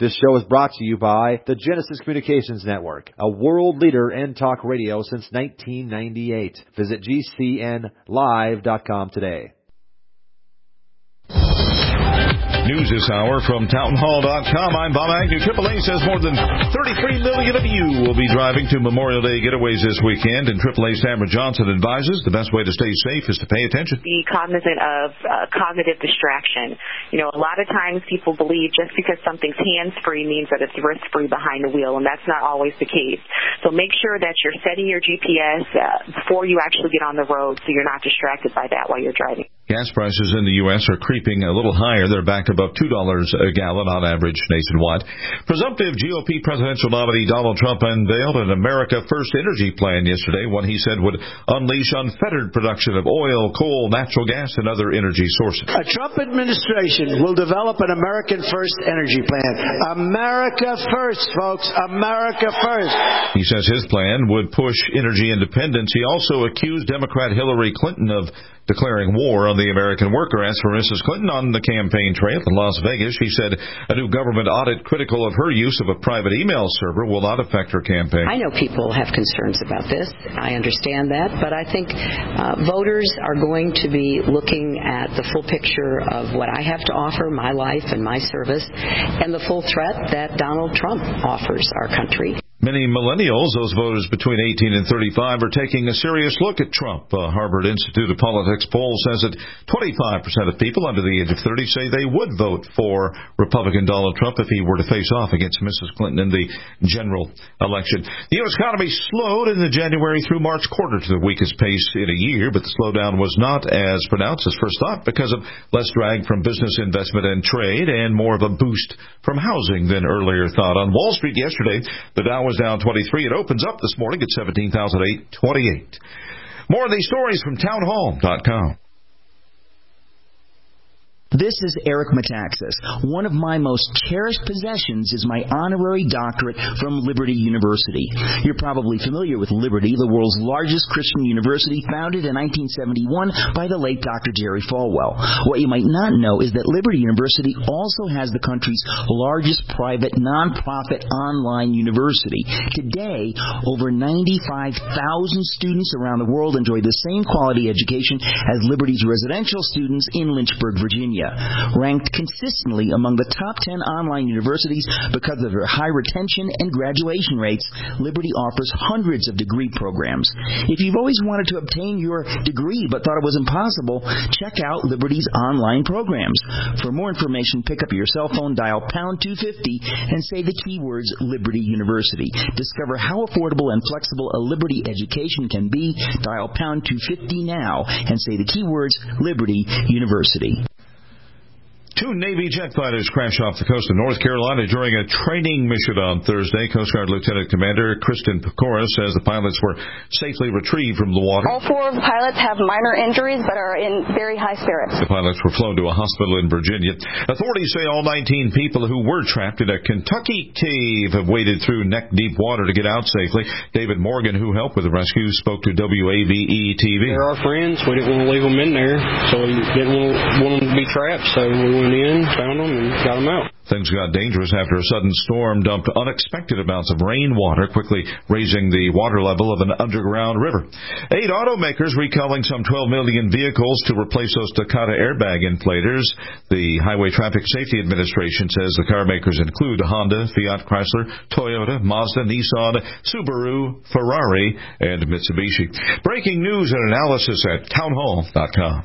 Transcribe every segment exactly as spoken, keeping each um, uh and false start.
This show is brought to you by the Genesis Communications Network, a world leader in talk radio since nineteen ninety-eight. Visit G C N live dot com today. News this hour from town hall dot com. I'm Bob Agnew. triple A says more than thirty-three million of you will be driving to Memorial Day getaways this weekend, and triple A's Tamara Johnson advises the best way to stay safe is to pay attention. Be cognizant of uh, cognitive distraction. You know, a lot of times people believe just because something's hands-free means that it's risk-free behind the wheel, and that's not always the case. So make sure that you're setting your G P S uh, before you actually get on the road so you're not distracted by that while you're driving. Gas prices in the U S are creeping a little higher. They're back above two dollars a gallon on average nationwide. Presumptive G O P presidential nominee Donald Trump unveiled an America First energy plan yesterday, one he said would unleash unfettered production of oil, coal, natural gas, and other energy sources. A Trump administration will develop an American First energy plan. America First, folks. America First. He says his plan would push energy independence. He also accused Democrat Hillary Clinton of declaring war on the American worker. As for Missus Clinton on the campaign trail in Las Vegas, she said a new government audit critical of her use of a private email server will not affect her campaign. I know people have concerns about this. I understand that, but I think uh, voters are going to be looking at the full picture of what I have to offer, my life and my service, and the full threat that Donald Trump offers our country. Many millennials, those voters between eighteen and thirty-five, are taking a serious look at Trump. A Harvard Institute of Politics poll says that twenty-five percent of people under the age of thirty say they would vote for Republican Donald Trump if he were to face off against Missus Clinton in the general election. The U S economy slowed in the January through March quarter to the weakest pace in a year, but the slowdown was not as pronounced as first thought because of less drag from business investment and trade and more of a boost from housing than earlier thought. On Wall Street yesterday, the Dow was down twenty-three. It opens up this morning at seventeen thousand eight hundred twenty-eight. More of these stories from town hall dot com. This is Eric Metaxas. One of my most cherished possessions is my honorary doctorate from Liberty University. You're probably familiar with Liberty, the world's largest Christian university, founded in nineteen seventy-one by the late Doctor Jerry Falwell. What you might not know is that Liberty University also has the country's largest private nonprofit online university. Today, over ninety-five thousand students around the world enjoy the same quality education as Liberty's residential students in Lynchburg, Virginia. Ranked consistently among the top ten online universities because of their high retention and graduation rates, Liberty offers hundreds of degree programs. If you've always wanted to obtain your degree but thought it was impossible, check out Liberty's online programs. For more information, pick up your cell phone, dial pound two fifty, and say the keywords Liberty University. Discover how affordable and flexible a Liberty education can be. Dial pound two fifty now and say the keywords Liberty University. Two Navy jet fighters crashed off the coast of North Carolina during a training mission on Thursday. Coast Guard Lieutenant Commander Kristen Pecora says the pilots were safely retrieved from the water. All four of the pilots have minor injuries but are in very high spirits. The pilots were flown to a hospital in Virginia. Authorities say all nineteen people who were trapped in a Kentucky cave have waded through neck-deep water to get out safely. David Morgan, who helped with the rescue, spoke to W A V E T V. They're our friends. We didn't want to leave them in there, so we didn't want them to be trapped, so we went in, found them, and got them out. Things got dangerous after a sudden storm dumped unexpected amounts of rainwater, quickly raising the water level of an underground river. Eight automakers recalling some twelve million vehicles to replace those Takata airbag inflators. The Highway Traffic Safety Administration says the car makers include Honda, Fiat Chrysler, Toyota, Mazda, Nissan, Subaru, Ferrari, and Mitsubishi. Breaking news and analysis at town hall dot com.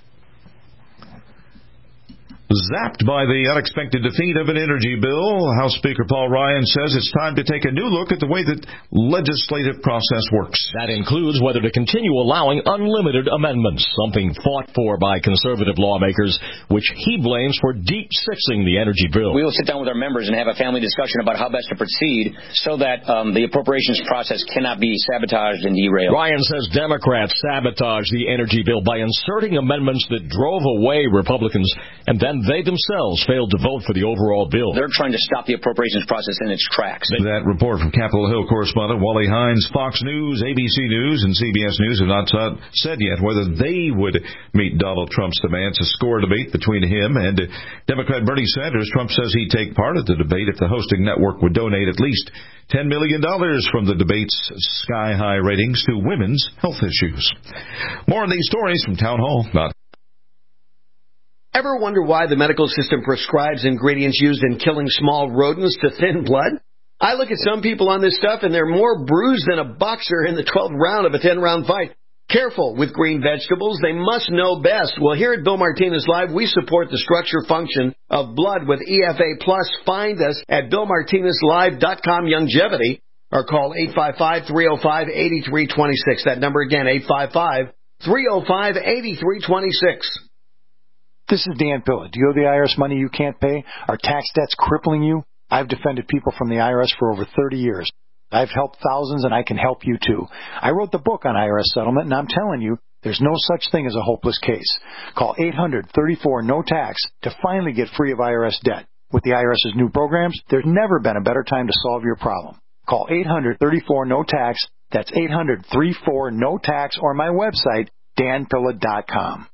Zapped by the unexpected defeat of an energy bill, House Speaker Paul Ryan says it's time to take a new look at the way the legislative process works. That includes whether to continue allowing unlimited amendments, something fought for by conservative lawmakers, which he blames for deep-sixing the energy bill. We will sit down with our members and have a family discussion about how best to proceed so that um, the appropriations process cannot be sabotaged and derailed. Ryan says Democrats sabotaged the energy bill by inserting amendments that drove away Republicans and then and they themselves failed to vote for the overall bill. They're trying to stop the appropriations process in its tracks. That report from Capitol Hill correspondent Wally Hines. Fox News, A B C News, and C B S News have not said yet whether they would meet Donald Trump's demands. A score debate between him and Democrat Bernie Sanders. Trump says he'd take part of the debate if the hosting network would donate at least ten million dollars from the debate's sky-high ratings to women's health issues. More on these stories from Town Hall. Not Ever wonder why the medical system prescribes ingredients used in killing small rodents to thin blood? I look at some people on this stuff, and they're more bruised than a boxer in the twelfth round of a ten-round fight. Careful with green vegetables. They must know best. Well, here at Bill Martinez Live, we support the structure function of blood with E F A Plus. Find us at bill martinez live dot com Longevity or call eight five five, three oh five, eight three two six. That number again, eight five five, three oh five, eight three two six. This is Dan Pilla. Do you owe the I R S money you can't pay? Are tax debts crippling you? I've defended people from the I R S for over thirty years. I've helped thousands, and I can help you, too. I wrote the book on I R S settlement, and I'm telling you, there's no such thing as a hopeless case. Call eight hundred, thirty-four, no tax to finally get free of I R S debt. With the IRS's new programs, there's never been a better time to solve your problem. Call eight hundred, thirty-four, no tax. That's eight hundred, thirty-four, no tax, or my website, dan pilla dot com.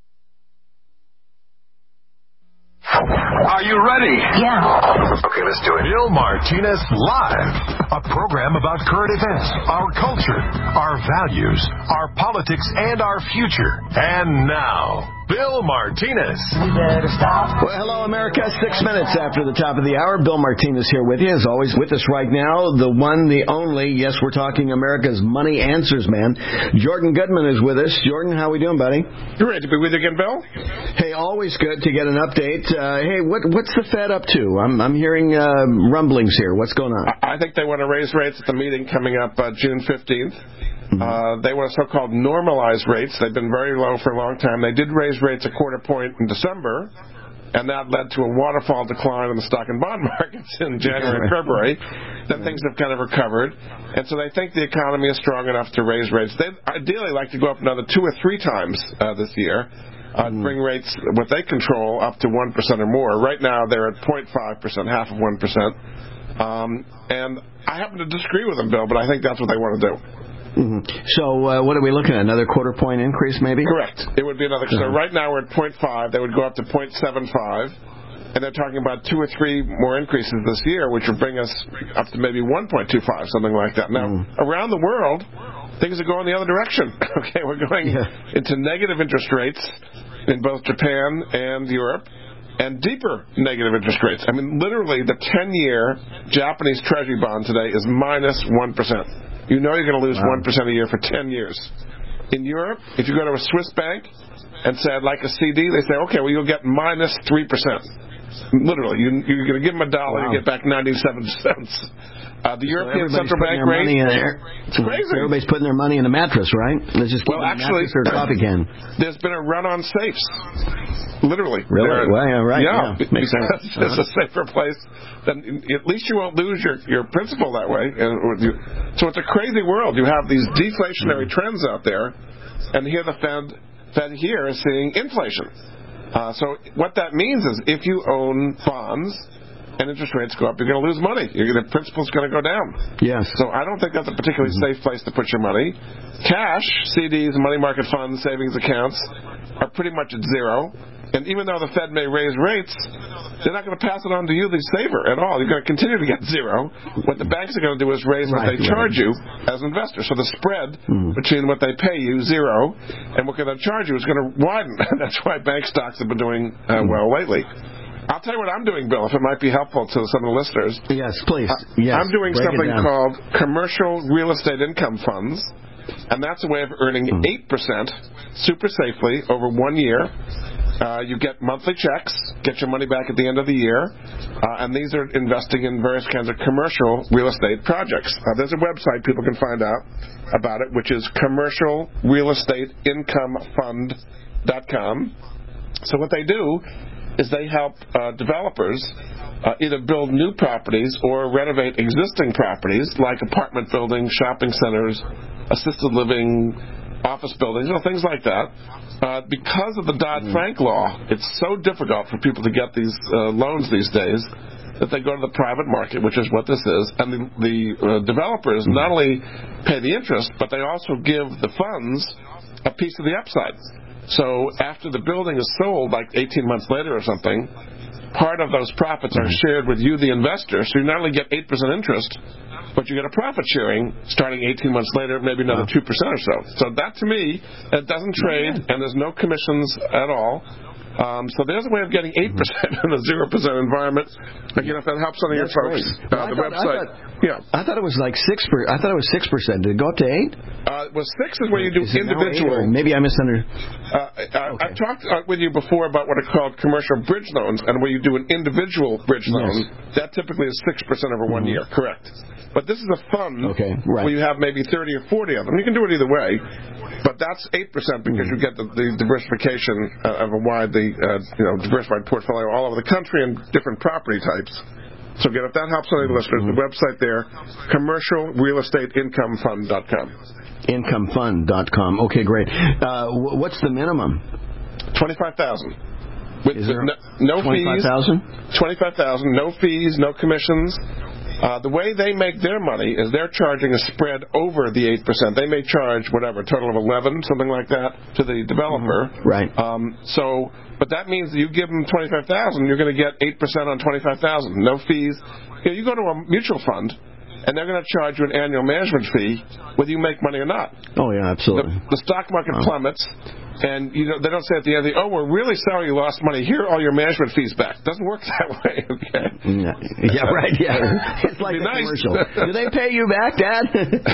Are you ready? Yeah. Okay, let's do it. Bill Martinez Live, a program about current events, our culture, our values, our politics, and our future. And now, Bill Martinez. We better stop. Well, hello, America. Six minutes after the top of the hour. Bill Martinez here with you. As always, with us right now, the one, the only, yes, we're talking America's Money Answers man. Jordan Goodman is with us. Jordan, how we doing, buddy? Great to be with you again, Bill. Hey, always good to get an update. Uh, hey, what what's the Fed up to? I'm I'm hearing uh, rumblings here. What's going on? I think they want to raise rates at the meeting coming up uh, June fifteenth. Mm-hmm. Uh, they want so-called normalized rates. They've been very low for a long time. They did raise rates a quarter point in December, and that led to a waterfall decline in the stock and bond markets in January and February. Then things have kind of recovered, and so they think the economy is strong enough to raise rates. They'd ideally like to go up another two or three times uh, this year. Uh, mm. Bring rates, what they control, up to one percent or more. Right now, they're at zero point five percent, half of one percent. Um, and I happen to disagree with them, Bill, but I think that's what they want to do. Mm-hmm. So uh, what are we looking at? Another quarter point increase, maybe? Correct. It would be another. Uh-huh. So right now, we're at zero point five. They would go up to zero point seven five. And they're talking about two or three more increases this year, which would bring us up to maybe one point two five, something like that. Now, mm. around the world, things are going the other direction. Okay, we're going yeah. into negative interest rates in both Japan and Europe, and deeper negative interest rates. I mean, literally, the ten-year Japanese Treasury bond today is minus one percent. You know you're going to lose wow. one percent a year for ten years. In Europe, if you go to a Swiss bank and say, I'd like a C D, they say, okay, well, you'll get minus three percent. Literally, you, you're going to give them a dollar, wow. you get back ninety-seven cents. Uh, the so European Central Bank rate, it's crazy. Everybody's putting their money in a mattress, right? Let's just keep well, actually, a mattress or a coffee can. There's been a run on safes. Literally. Really? Well, yeah, right. Yeah, yeah. Makes sense. It's uh-huh. a safer place. Then at least you won't lose your, your principal that way. And you, so it's a crazy world. You have these deflationary mm-hmm. trends out there, and here the Fed, Fed here is seeing inflation. Uh, so what that means is if you own bonds and interest rates go up, you're going to lose money. You're, the principal's going to go down. Yes. So I don't think that's a particularly mm-hmm. safe place to put your money. Cash, C Ds, money market funds, savings accounts are pretty much at zero. And even though the Fed may raise rates, they're not going to pass it on to you, the saver, at all. You're going to continue to get zero. What the banks are going to do is raise what right, they charge right. you as investors. So the spread mm. between what they pay you, zero, and what they're going to charge you is going to widen. That's why bank stocks have been doing uh, mm. well lately. I'll tell you what I'm doing, Bill, if it might be helpful to some of the listeners. Yes, please. Uh, yes, I'm doing something called commercial real estate income funds, and that's a way of earning mm. eight percent super safely over one year. Uh, you get monthly checks, get your money back at the end of the year, uh, and these are investing in various kinds of commercial real estate projects. Uh, there's a website people can find out about it, which is commercial real estate income fund dot com. So what they do is they help uh, developers uh, either build new properties or renovate existing properties like apartment buildings, shopping centers, assisted living, office buildings, you know, things like that. Uh, because of the Dodd-Frank law, it's so difficult for people to get these uh, loans these days that they go to the private market, which is what this is, and the, the uh, developers not only pay the interest, but they also give the funds a piece of the upside. So after the building is sold, like eighteen months later or something, part of those profits are shared with you, the investor. So you not only get eight percent interest, but you get a profit sharing starting eighteen months later, maybe another two percent or so. So that, to me, it doesn't trade, and there's no commissions at all. Um, so there's a way of getting eight percent in a zero percent environment. Again, if that helps any of your folks, uh, the thought, website. I thought, yeah, I thought it was like six. Per, I thought it was six percent. Did it go up to eight? Uh, well, six is where you do is individual. Maybe I misunderstood. Uh, I, okay. I've talked uh, with you before about what are called commercial bridge loans, and where you do an individual bridge yes. loan, that typically is six percent over one mm-hmm. year. Correct. But this is a fund okay, right. where you have maybe thirty or forty of them. You can do it either way, but that's eight percent because you get the, the diversification uh, of a widely uh, you know, diversified portfolio all over the country and different property types. So again, if that helps any of the listeners, the website there, commercial real estate income fund dot com. income fund dot com. Okay, great. Uh, what's the minimum? twenty-five thousand dollars. With, Is there with no, no twenty-five thousand fees. twenty-five thousand dollars. No fees, no commissions. Uh, the way they make their money is they're charging a spread over the eight percent. They may charge, whatever, a total of eleven, something like that, to the developer. Mm-hmm. Right. Um, so, but that means that you give them twenty-five thousand dollars, you're going to get eight percent on twenty-five thousand dollars. No fees. You know, you go to a mutual fund, and they're going to charge you an annual management fee whether you make money or not. Oh, yeah, absolutely. The, the stock market oh. plummets. And you know, they don't say at the end, oh, we're really sorry you lost money. Here are all your management fees back. Doesn't work that way, okay? Yeah, yeah right, yeah. It's like a nice. commercial. Do they pay you back, Dad?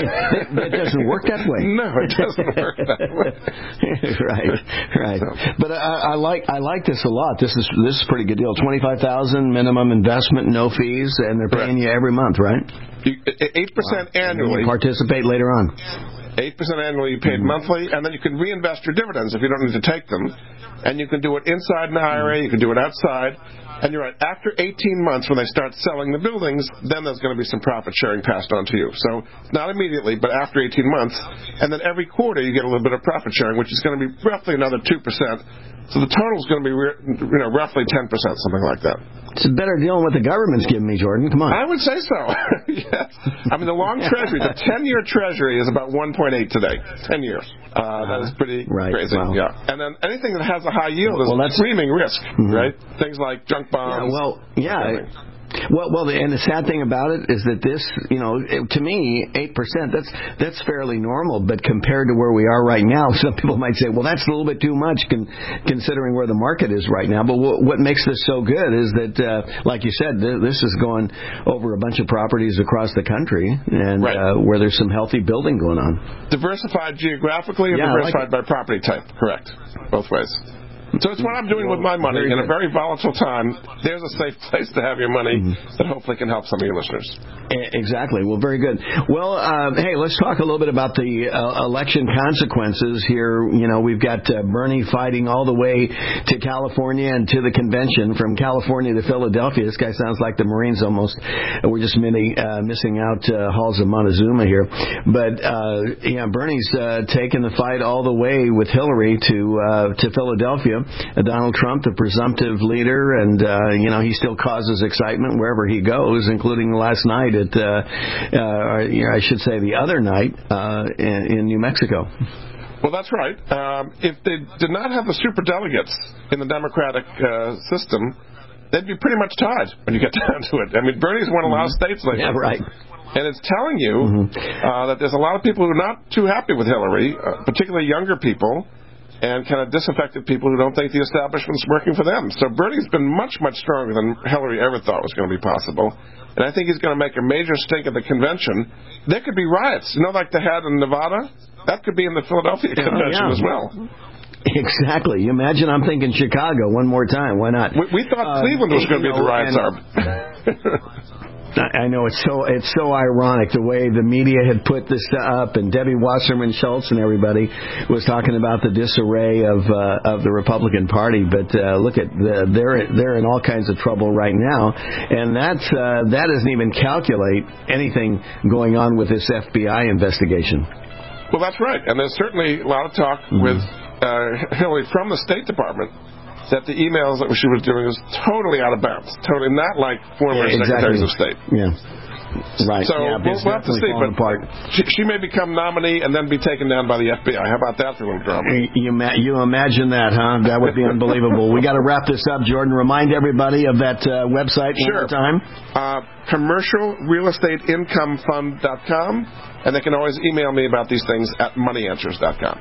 It doesn't work that way. No, it doesn't work that way. right, right. But I, I like I like this a lot. This is this is a pretty good deal. Twenty-five thousand minimum investment, no fees, and they're paying Correct. you every month, right? Eight percent wow. annually. You participate later on. eight percent annually, you paid mm-hmm. monthly, and then you can reinvest your dividends if you don't need to take them. And you can do it inside an I R A, mm-hmm. you can do it outside. And you're right, after eighteen months when they start selling the buildings, then there's going to be some profit sharing passed on to you. So not immediately, but after eighteen months. And then every quarter you get a little bit of profit sharing, which is going to be roughly another two percent. So the total is going to be, you know, roughly ten percent, something like that. It's a better deal than what the government's giving me, Jordan. Come on. I would say so. yes. I mean, the long treasury, the ten-year treasury is about one point eight today. Ten years. Uh, that is pretty right. crazy. Wow. Yeah. And then anything that has a high yield is well, that's screaming risk, mm-hmm. right? Things like junk bonds. Yeah, well, yeah. Well, well, and the sad thing about it is that this, you know, to me, eight percent, that's that's fairly normal. But compared to where we are right now, some people might say, well, that's a little bit too much con- considering where the market is right now. But w- what makes this so good is that, uh, like you said, th- this is going over a bunch of properties across the country and right. uh, where there's some healthy building going on. Diversified geographically or yeah, diversified like by property type? Correct. Both ways. So it's what I'm doing with my money in a very volatile time. There's a safe place to have your money mm-hmm. that hopefully can help some of your listeners. Exactly. Well, very good. Well, uh, hey, let's talk a little bit about the uh, election consequences here. You know, we've got uh, Bernie fighting all the way to California and to the convention, from California to Philadelphia. This guy sounds like the Marines almost. We're just mini, uh, missing out uh, halls of Montezuma here. But, uh, yeah, Bernie's uh, taking the fight all the way with Hillary to uh, to Philadelphia. Uh, Donald Trump, the presumptive leader, and, uh, you know, he still causes excitement wherever he goes, including last night at, uh, uh, you know, I should say the other night uh, in, in New Mexico. Well, that's right. Um, if they did not have the superdelegates in the Democratic uh, system, they'd be pretty much tied when you get down to it. I mean, Bernie's won a lot of states lately. Yeah, right. And it's telling you mm-hmm. uh, that there's a lot of people who are not too happy with Hillary, uh, particularly younger people, and kind of disaffected people who don't think the establishment's working for them. So Bernie's been much, much stronger than Hillary ever thought was going to be possible. And I think he's going to make a major stink at the convention. There could be riots, you know, like they had in Nevada? That could be in the Philadelphia yeah, convention yeah. as well. Exactly. You imagine I'm thinking Chicago one more time. Why not? We, we thought uh, Cleveland was going to be know, the riot czar. I know it's so it's so ironic the way the media had put this up, and Debbie Wasserman Schultz and everybody was talking about the disarray of uh, of the Republican Party. But uh, look at the, they're they're in all kinds of trouble right now, and that's uh, that doesn't even calculate anything going on with this F B I investigation. Well, that's right. And there's certainly a lot of talk mm-hmm. with uh, Hillary from the State Department that the emails that she was doing was totally out of bounds, totally not like former yeah, exactly. secretaries of state. Yeah. Right. So yeah, we'll, we'll have to see. But she, she may become nominee and then be taken down by the F B I. How about that for a little drama? You, you imagine that, huh? That would be unbelievable. We got to wrap this up, Jordan. Remind everybody of that uh, website sure. one more time. Uh, commercial real estate income fund dot com, and they can always email me about these things at money answers dot com.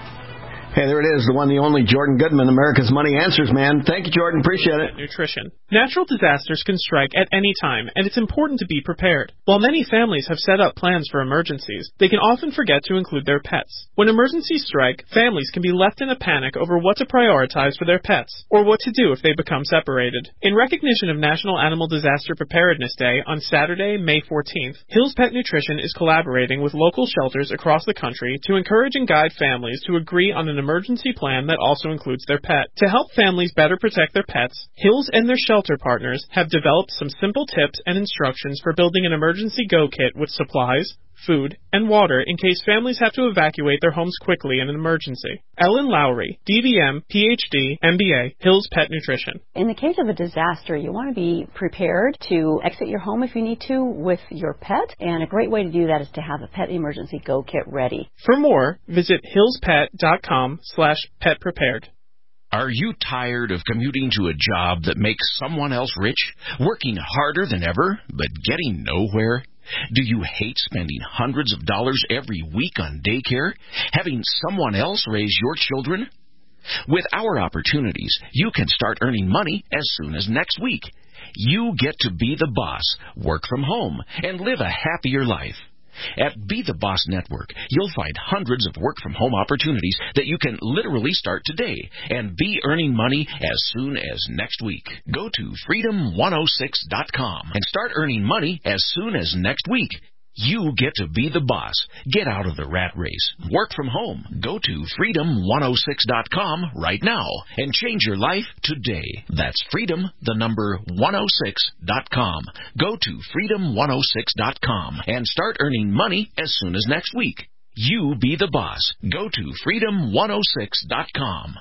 Hey, there it is, the one, the only, Jordan Goodman, America's Money Answers, man. Thank you, Jordan. Appreciate it. Nutrition. Natural disasters can strike at any time, and it's important to be prepared. While many families have set up plans for emergencies, they can often forget to include their pets. When emergencies strike, families can be left in a panic over what to prioritize for their pets, or what to do if they become separated. In recognition of National Animal Disaster Preparedness Day on Saturday, May fourteenth, Hills Pet Nutrition is collaborating with local shelters across the country to encourage and guide families to agree on an emergency plan that also includes their pet. To help families better protect their pets, Hills and their shelter partners have developed some simple tips and instructions for building an emergency go kit with supplies, food, and water in case families have to evacuate their homes quickly in an emergency. Ellen Lowry, D V M, P H D, M B A, Hills Pet Nutrition. In the case of a disaster, you want to be prepared to exit your home if you need to with your pet, and a great way to do that is to have a pet emergency go kit ready. For more, visit hillspet dot com slash pet prepared. Are you tired of commuting to a job that makes someone else rich, working harder than ever, but getting nowhere? Do you hate spending hundreds of dollars every week on daycare, having someone else raise your children? With our opportunities, you can start earning money as soon as next week. You get to be the boss, work from home, and live a happier life. At Be the Boss Network, you'll find hundreds of work-from-home opportunities that you can literally start today and be earning money as soon as next week. Go to freedom one oh six dot com and start earning money as soon as next week. You get to be the boss. Get out of the rat race. Work from home. Go to freedom one oh six dot com right now and change your life today. That's freedom, the number one oh six dot com. Go to freedom one oh six dot com and start earning money as soon as next week. You be the boss. Go to freedom one oh six dot com.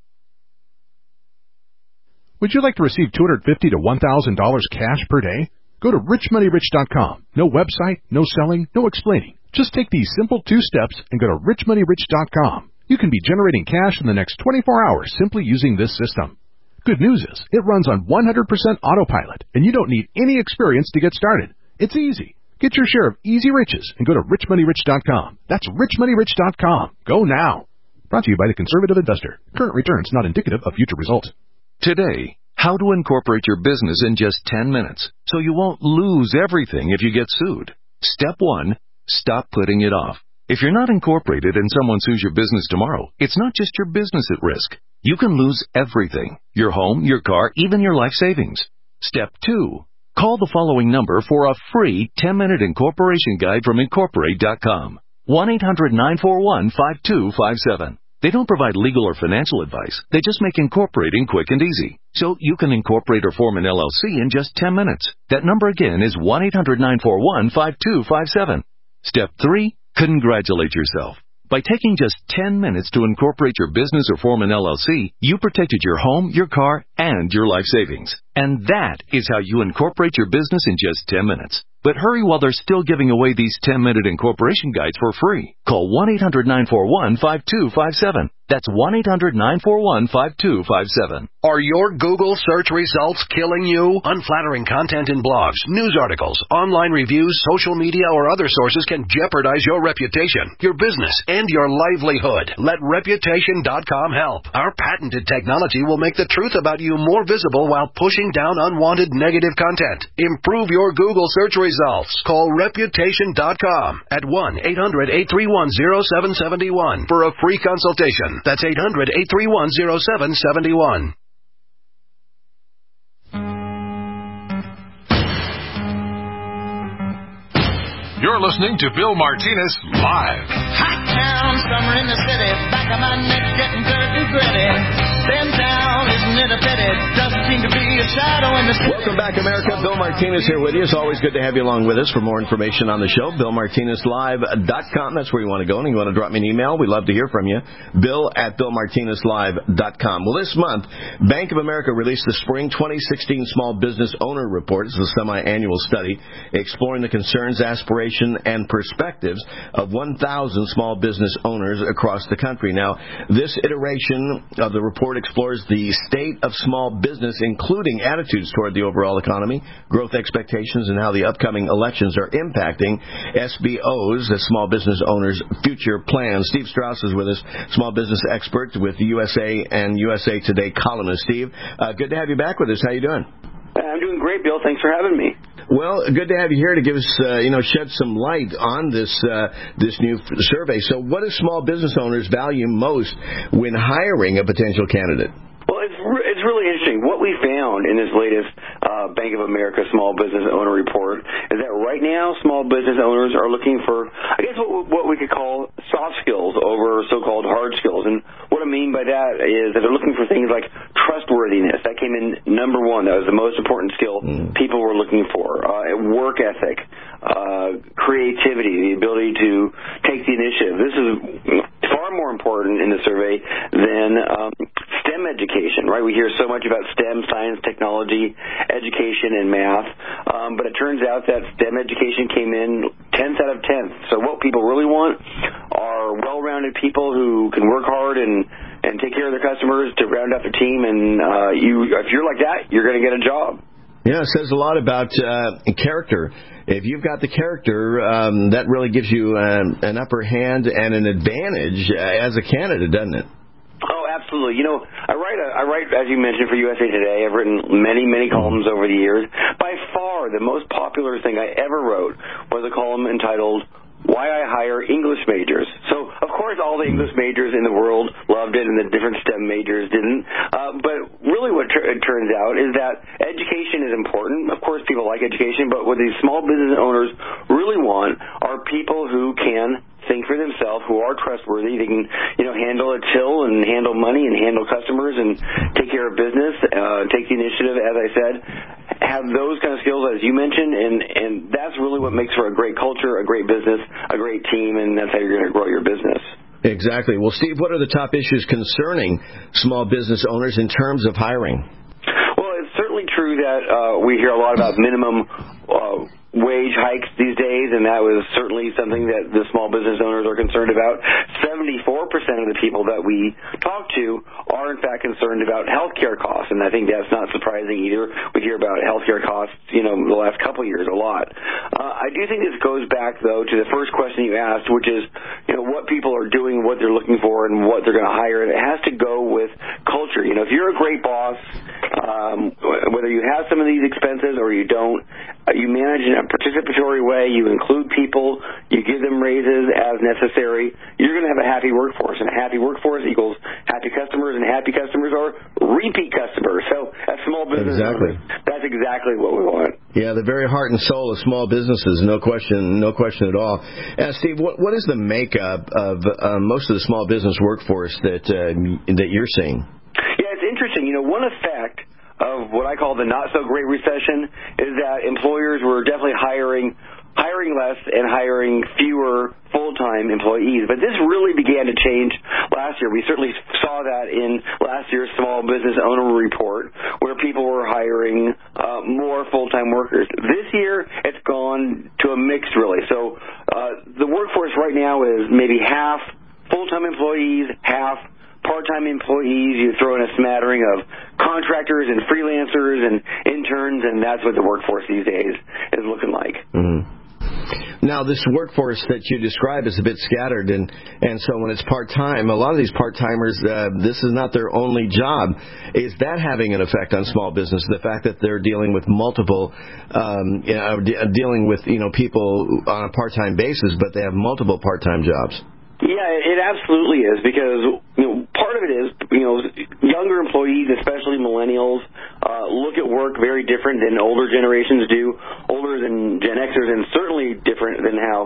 Would you like to receive two hundred fifty dollars to one thousand dollars cash per day? Go to rich money rich dot com. No website, no selling, no explaining. Just take these simple two steps and go to rich money rich dot com. You can be generating cash in the next twenty-four hours simply using this system. Good news is, it runs on one hundred percent autopilot, and you don't need any experience to get started. It's easy. Get your share of easy riches and go to rich money rich dot com. That's rich money rich dot com. Go now. Brought to you by the Conservative Investor. Current returns not indicative of future results. Today, how to incorporate your business in just ten minutes so you won't lose everything if you get sued. Step one, stop putting it off. If you're not incorporated and someone sues your business tomorrow, it's not just your business at risk. You can lose everything, your home, your car, even your life savings. Step two, call the following number for a free ten-minute incorporation guide from incorporate dot com. one eight hundred nine four one five two five seven. They don't provide legal or financial advice. They just make incorporating quick and easy. So you can incorporate or form an L L C in just ten minutes. That number again is one eight hundred nine four one five two five seven. Step three, congratulate yourself. By taking just ten minutes to incorporate your business or form an L L C, you protected your home, your car, and your life savings. And that is how you incorporate your business in just ten minutes. But hurry while they're still giving away these ten-minute incorporation guides for free. Call one eight hundred nine four one five two five seven. That's one eight hundred nine four one five two five seven. Are your Google search results killing you? Unflattering content in blogs, news articles, online reviews, social media, or other sources can jeopardize your reputation, your business, and your livelihood. Let reputation dot com help. Our patented technology will make the truth about you more visible while pushing down unwanted negative content. Improve your Google search results. Call reputation dot com at one eight hundred eight three one oh seven seven one for a free consultation. That's eight hundred eight three one oh seven seven one. You're listening to Bill Martinez Live. Hot town, summer in the city, back of my neck getting dirt and gritty. Then town is it a pity? Doesn't seem to be a shadow in the city. Welcome back, America. Bill Martinez here with you. It's always good to have you along with us. For more information on the show, bill martinez live dot com. That's where you want to go. And you want to drop me an email, we'd love to hear from you. Bill at bill martinez live dot com. Well, this month, Bank of America released the Spring twenty sixteen Small Business Owner Report. It's a semi-annual study exploring the concerns, aspiration, and perspectives of one thousand small business owners across the country. Now, this iteration of the report explores the state of small business, including attitudes toward the overall economy, growth expectations, and how the upcoming elections are impacting S B Os, the small business owners' future plans. Steve Strauss is with us, small business expert with the U S A and U S A Today columnist. Steve, uh, good to have you back with us. How you doing? I'm doing great, Bill. Thanks for having me. Well, good to have you here to give us, uh, you know, shed some light on this uh, this new survey. So, what do small business owners value most when hiring a potential candidate? Well, it's re- it's really interesting. What we found in this latest uh, Bank of America Small Business Owner Report is that right now small business owners are looking for, I guess, what, what we could call soft skills over so-called hard skills. And what I mean by that is that they're looking for things like trustworthiness. That came in number one. That was the most important skill mm. people were looking for. Uh, work ethic, uh, creativity, the ability to take the initiative. This is far more important in the survey than um, STEM education, right? We hear so much about STEM, science, technology, education, and math, um, but it turns out that STEM education came in tenth out of tenth. So what people really want are well-rounded people who can work hard and, and take care of their customers to round out their team, and uh, you, if you're like that, you're going to get a job. Yeah, it says a lot about uh, character. If you've got the character, um, that really gives you um, an upper hand and an advantage uh, as a candidate, doesn't it? Oh, absolutely. You know, I write, a, I write, as you mentioned, for U S A Today. I've written many, many columns over the years. By far, the most popular thing I ever wrote was a column entitled Why I Hire English Majors. So, of course, all the English majors in the world loved it, and the different STEM majors didn't. Uh, but really what tr- it turns out is that education is important. Of course, people like education, but what these small business owners really want are people who can think for themselves, who are trustworthy. They can, you know, handle a till and handle money and handle customers and take care of business, uh, take the initiative, as I said, have those kind of skills, as you mentioned, and, and that's really what makes for a great culture, a great business, a great team, and that's how you're going to grow your business. Exactly. Well, Steve, what are the top issues concerning small business owners in terms of hiring? Well, it's certainly true that uh, we hear a lot about minimum uh, wage hikes these days, and that was certainly something that the small business owners are concerned about. seventy-four percent of the people that we talk to are, in fact, concerned about health care costs, and I think that's not surprising either. We hear about health care costs, you know, the last couple of years a lot. Uh, I do think this goes back, though, to the first question you asked, which is, you know, what people are doing, what they're looking for, and what they're going to hire, and it has to go with culture. You know, if you're a great boss, um, whether you have some of these expenses or you don't, uh, you manage in a participatory way, you include people, you give them raises as necessary, you're going to have a happy workforce, and a happy workforce equals happy customers, and happy customers are repeat customers. So as small business exactly. owners, that's exactly what we want. Yeah, the very heart and soul of small businesses, no question, no question at all. Uh, Steve, what, what is the makeup of uh, most of the small business workforce that uh, that you're seeing? Yeah, it's interesting. You know, one effect of what I call the not-so-great recession is that employers were definitely hiring hiring less and hiring fewer full-time employees. But this really began to change last year. We certainly saw that in last year's Small Business Owner Report, where people were hiring uh, more full-time workers. This year, it's gone to a mix, really. So uh, the workforce right now is maybe half full-time employees, half part-time employees. You throw in a smattering of contractors and freelancers and interns, and that's what the workforce these days is looking like. Mm-hmm. Now, this workforce that you describe is a bit scattered, and, and so when it's part-time, a lot of these part-timers, uh, this is not their only job. Is that having an effect on small business, the fact that they're dealing with multiple, um, you know, de- dealing with, you know, people on a part-time basis, but they have multiple part-time jobs? Yeah, it absolutely is, because, you know, part of it is, you know, younger employees, especially millennials, uh, look at work very different than older generations do, older than Gen Xers, and certainly different than how baby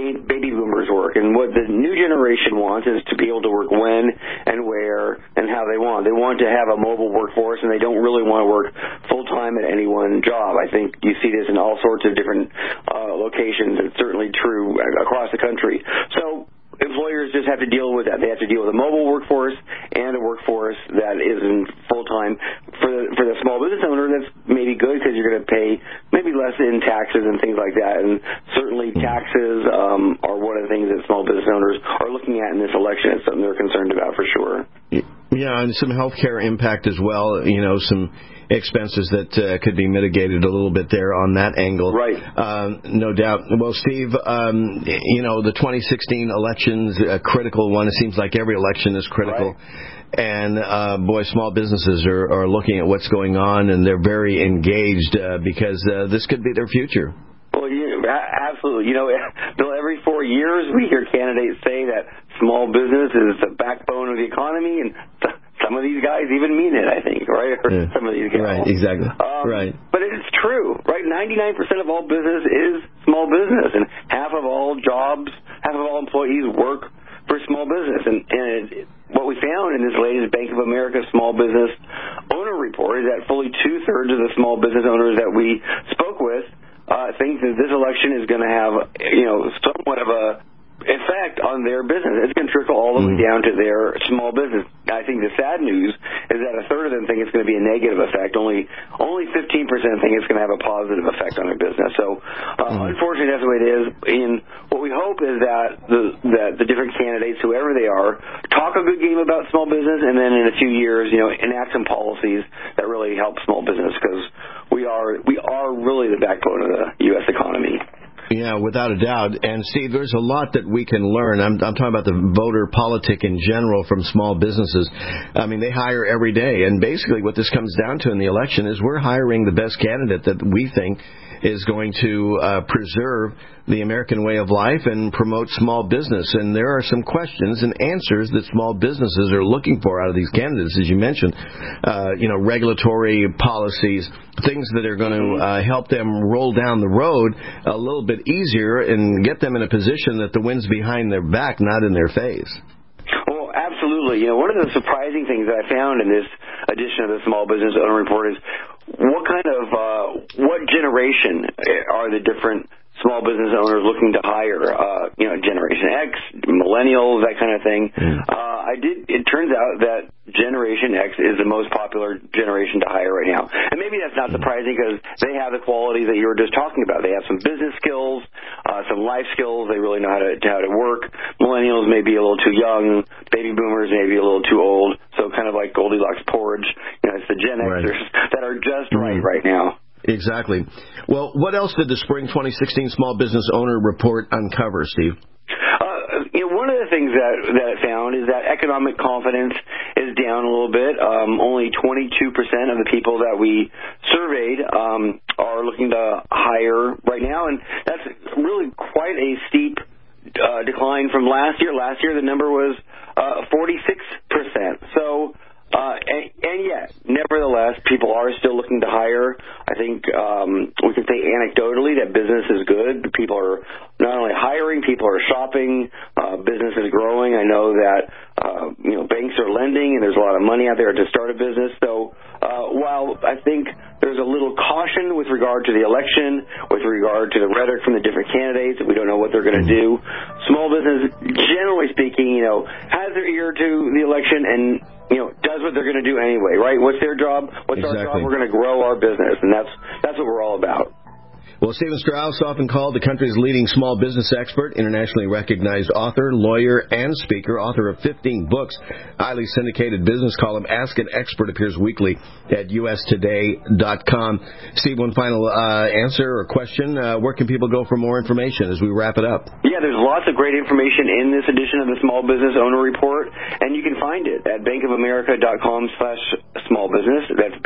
ba- baby boomers work. And what the new generation wants is to be able to work when and where and how they want. They want to have a mobile workforce, and they don't really want to work full-time at any one job. I think you see this in all sorts of different uh, locations. It's certainly true across the country. So employers just have to deal with that. They have to deal with a mobile workforce and a workforce that isn't full-time. For the, for the small business owner, that's maybe good because you're going to pay maybe less in taxes and things like that. And certainly taxes um, are one of the things that small business owners are looking at in this election. It's something they're concerned about for sure. Yeah, and some health care impact as well, you know, some expenses that uh, could be mitigated a little bit there on that angle. Right. Um, no doubt. Well, Steve, um, you know, the twenty sixteen election's a critical one. It seems like every election is critical. Right. And, uh, boy, small businesses are, are looking at what's going on, and they're very engaged uh, because uh, this could be their future. Well, you, absolutely. You know, Bill, every four years we hear candidates say that small business is the backbone of the economy, and some of these guys even mean it, I think, right? Or yeah. Some of these guys. Right, exactly. Um, right. But it's true, right? ninety-nine percent of all business is small business, and half of all jobs, half of all employees work for small business. And, and it, what we found in this latest Bank of America Small Business Owner Report is that fully two-thirds of the small business owners that we spoke with uh, think that this election is going to have, you know, somewhat of a effect on their business. It's going to trickle all the way down to their small business. I think the sad news is that a third of them think it's going to be a negative effect. Only only fifteen percent think it's going to have a positive effect on their business. So, uh, unfortunately, that's the way it is. And what we hope is that the that the different candidates, whoever they are, talk a good game about small business, and then in a few years, you know, enact some policies that really help small business, because we are we are really the backbone of the U S economy. Yeah, without a doubt. And, Steve, there's a lot that we can learn. I'm, I'm talking about the voter politic in general from small businesses. I mean, they hire every day. And basically what this comes down to in the election is we're hiring the best candidate that we think is going to uh, preserve the American way of life and promote small business. And there are some questions and answers that small businesses are looking for out of these candidates, as you mentioned. Uh, you know, regulatory policies, things that are going to uh, help them roll down the road a little bit easier and get them in a position that the wind's behind their back, not in their face. Well, absolutely. You know, one of the surprising things that I found in this edition of the Small Business Owner Report is what kind of, uh, what generation are the different small business owners looking to hire, uh, you know, Generation X, millennials, that kind of thing. Mm. Uh, I did, it turns out that Generation X is the most popular generation to hire right now. And maybe that's not surprising because they have the qualities that you were just talking about. They have some business skills, uh, some life skills. They really know how to, how to work. Millennials may be a little too young. Baby boomers may be a little too old. So kind of like Goldilocks porridge. You know, it's the Gen Xers right. that are just mm. right right now. Exactly. Well, what else did the Spring twenty sixteen Small Business Owner Report uncover, Steve? Uh, you know, one of the things that, that it found is that economic confidence is down a little bit. Um, only twenty-two percent of the people that we surveyed um, are looking to hire right now, and that's really quite a steep uh, decline from last year. Last year, the number was uh, forty-six percent. So. Uh, and, and yet, nevertheless, people are still looking to hire. I think um, we can say anecdotally that business is good. People are not only hiring, people are shopping. Uh, business is growing. I know that uh, you know banks are lending, and there's a lot of money out there to start a business. So uh, while I think there's a little caution with regard to the election, with regard to the rhetoric from the different candidates, we don't know what they're going to do. Small business, generally speaking, you know, has their ear to the election and, you know, does what they're going to do anyway, right? What's their job? What's exactly. our job? We're going to grow our business, and that's that's what we're all about. Well, Stephen Strauss, often called the country's leading small business expert, internationally recognized author, lawyer, and speaker, author of fifteen books, highly syndicated business column, Ask an Expert, appears weekly at U S today dot com. Steve, one final uh, answer or question. Uh, where can people go for more information as we wrap it up? Yeah, there's lots of great information in this edition of the Small Business Owner Report, and you can find it at bankofamerica.com slash small business. That's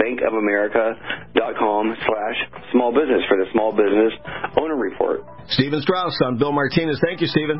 bankofamerica.com slash small business for the Small Business Business Owner Report. Stephen Strauss on Bill Martinez. Thank you, Stephen.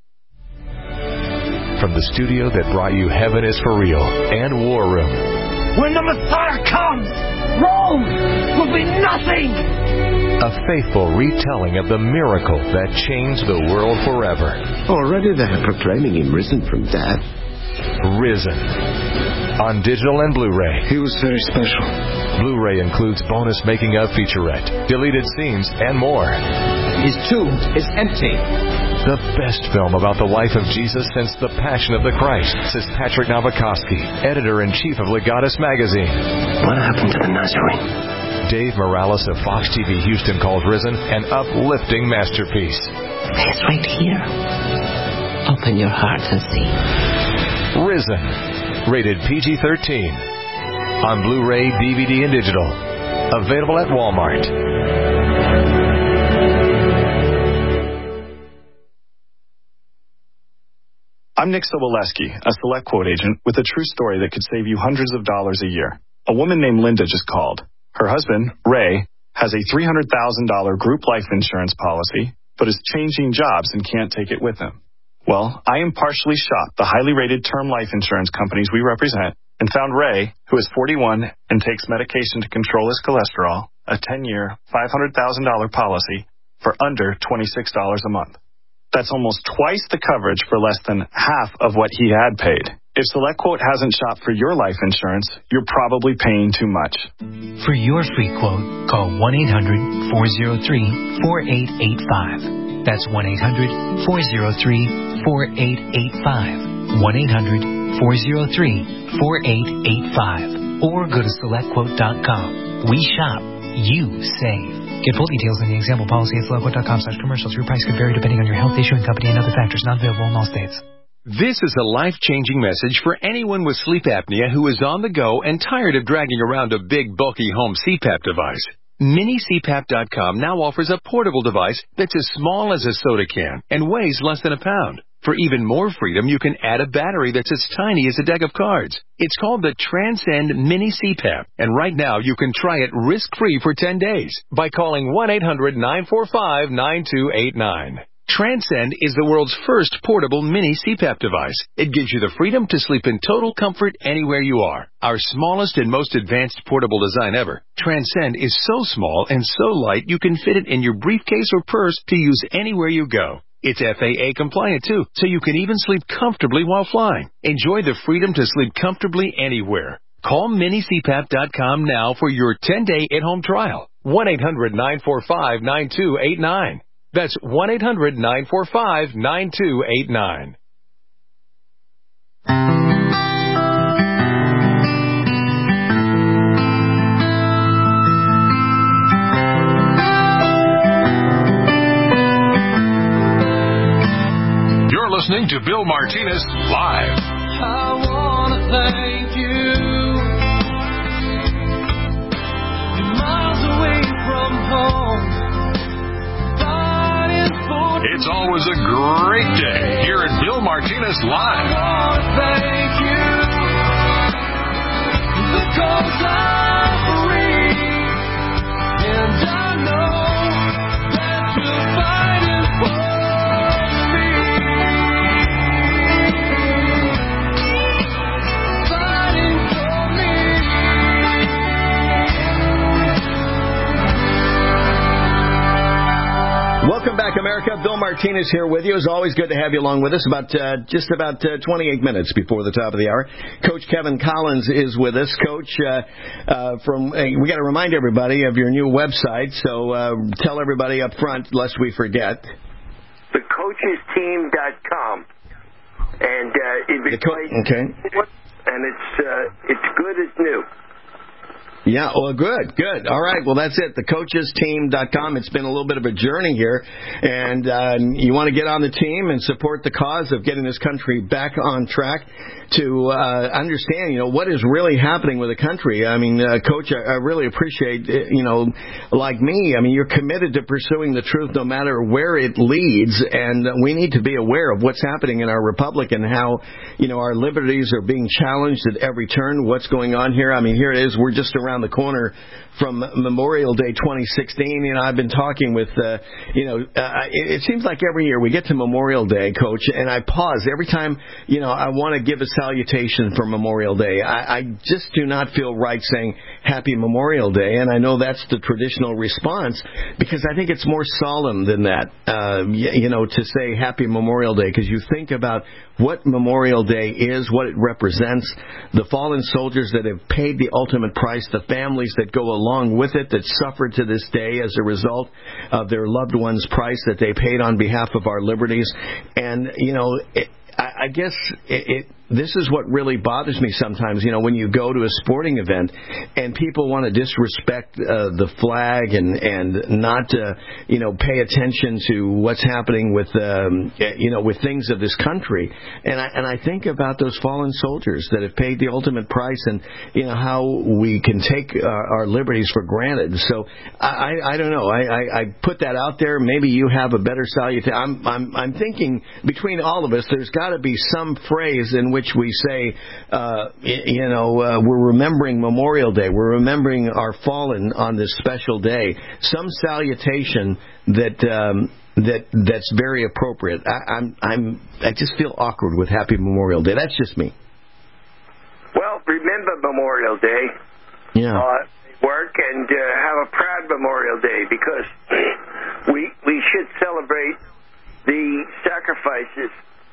From the studio that brought you Heaven is for Real and War Room, when the Messiah comes, Rome will be nothing. A faithful retelling of the miracle that changed the world forever. Already they are proclaiming him risen from death. Risen. On digital and Blu-ray. He was very special. Blu-ray includes bonus making-of featurette, deleted scenes, and more. His tomb is empty. The best film about the life of Jesus since the Passion of the Christ, says Patrick Nowakowski, editor-in-chief of Legatus magazine. What happened to the Nazarene? Dave Morales of Fox T V Houston calls Risen an uplifting masterpiece. He's right here. Open your heart and see. Risen. Rated P G thirteen. On Blu-ray, D V D, and digital. Available at Walmart. I'm Nick Soboleski, a Select Quote agent with a true story that could save you hundreds of dollars a year. A woman named Linda just called. Her husband, Ray, has a three hundred thousand dollars group life insurance policy, but is changing jobs and can't take it with him. Well, I impartially shopped the highly rated term life insurance companies we represent and found Ray, who is forty-one and takes medication to control his cholesterol, a ten-year, five hundred thousand dollars policy for under twenty-six dollars a month. That's almost twice the coverage for less than half of what he had paid. If SelectQuote hasn't shopped for your life insurance, you're probably paying too much. For your free quote, call one eight hundred, four oh three, four eight eight five. That's one eight hundred, four oh three, four eight eight five. one eight hundred, four oh three, four eight eight five. Or go to select quote dot com. We shop, you save. Get full details in the example policy at select quote dot com slash commercials. Your price could vary depending on your health, issuing company, and other factors. Not available in all states. This is a life-changing message for anyone with sleep apnea who is on the go and tired of dragging around a big, bulky home C PAP device. Mini C PAP dot com now offers a portable device that's as small as a soda can and weighs less than a pound. For even more freedom, you can add a battery that's as tiny as a deck of cards. It's called the Transcend Mini C PAP, and right now you can try it risk-free for ten days by calling one eight hundred, nine four five, nine two eight nine. Transcend is the world's first portable mini C PAP device. It gives you the freedom to sleep in total comfort anywhere you are. Our smallest and most advanced portable design ever, Transcend is so small and so light you can fit it in your briefcase or purse to use anywhere you go. It's F A A compliant too, so you can even sleep comfortably while flying. Enjoy the freedom to sleep comfortably anywhere. Call mini C PAP dot com now for your ten-day at-home trial. one eight hundred, nine four five, nine two eight nine. That's one eight hundred, nine four five, nine two eight nine. You're listening to Bill Martinez Live. I want to thank you. You're miles away from home. It's always a great day here at Bill Martinez Live. I want to thank you because I'm free, and I know that you're fighting for me. Fighting for me. Welcome back, America. Bill Martinez here with you. It's always good to have you along with us. About uh, just about uh, twenty-eight minutes before the top of the hour, Coach Kevin Collins is with us. Coach, uh, uh, from uh, we got to remind everybody of your new website. So uh, tell everybody up front, lest we forget. the coaches team dot com, and uh, it The co- okay. and it's uh, it's good as new. Yeah, well, good, good. All right, well, that's it, the coaches team dot com. It's been a little bit of a journey here, and uh, you want to get on the team and support the cause of getting this country back on track to uh, understand, you know, what is really happening with the country. I mean, uh, Coach, I, I really appreciate, you know, like me, I mean, you're committed to pursuing the truth no matter where it leads, and we need to be aware of what's happening in our republic and how, you know, our liberties are being challenged at every turn, what's going on here. I mean, here it is, we're just around around the corner from Memorial Day twenty sixteen. You know, I've been talking with, uh, you know, uh, it, it seems like every year we get to Memorial Day, Coach, and I pause every time, you know, I want to give a salutation for Memorial Day. I, I just do not feel right saying Happy Memorial Day, and I know that's the traditional response because I think it's more solemn than that, uh, you, you know, to say Happy Memorial Day, because you think about what Memorial Day is, what it represents, the fallen soldiers that have paid the ultimate price, the families that go along with it that suffered to this day as a result of their loved ones' price that they paid on behalf of our liberties. And, you know, it, I, I guess it, it this is what really bothers me sometimes, you know, when you go to a sporting event and people want to disrespect uh, the flag and, and not, uh, you know, pay attention to what's happening with, um, you know, with things of this country. And I, and I think about those fallen soldiers that have paid the ultimate price and, you know, how we can take uh, our liberties for granted. So I, I, I don't know. I, I, I put that out there. Maybe you have a better salutation. I'm, I'm, I'm thinking between all of us, there's got to be some phrase in which we say, uh, you know, uh, we're remembering Memorial Day. We're remembering our fallen on this special day. Some salutation that um, that that's very appropriate. I, I'm I'm I just feel awkward with Happy Memorial Day. That's just me. Well, remember Memorial Day. Yeah. Uh, work and uh, have a proud Memorial Day because we we should celebrate the sacrifices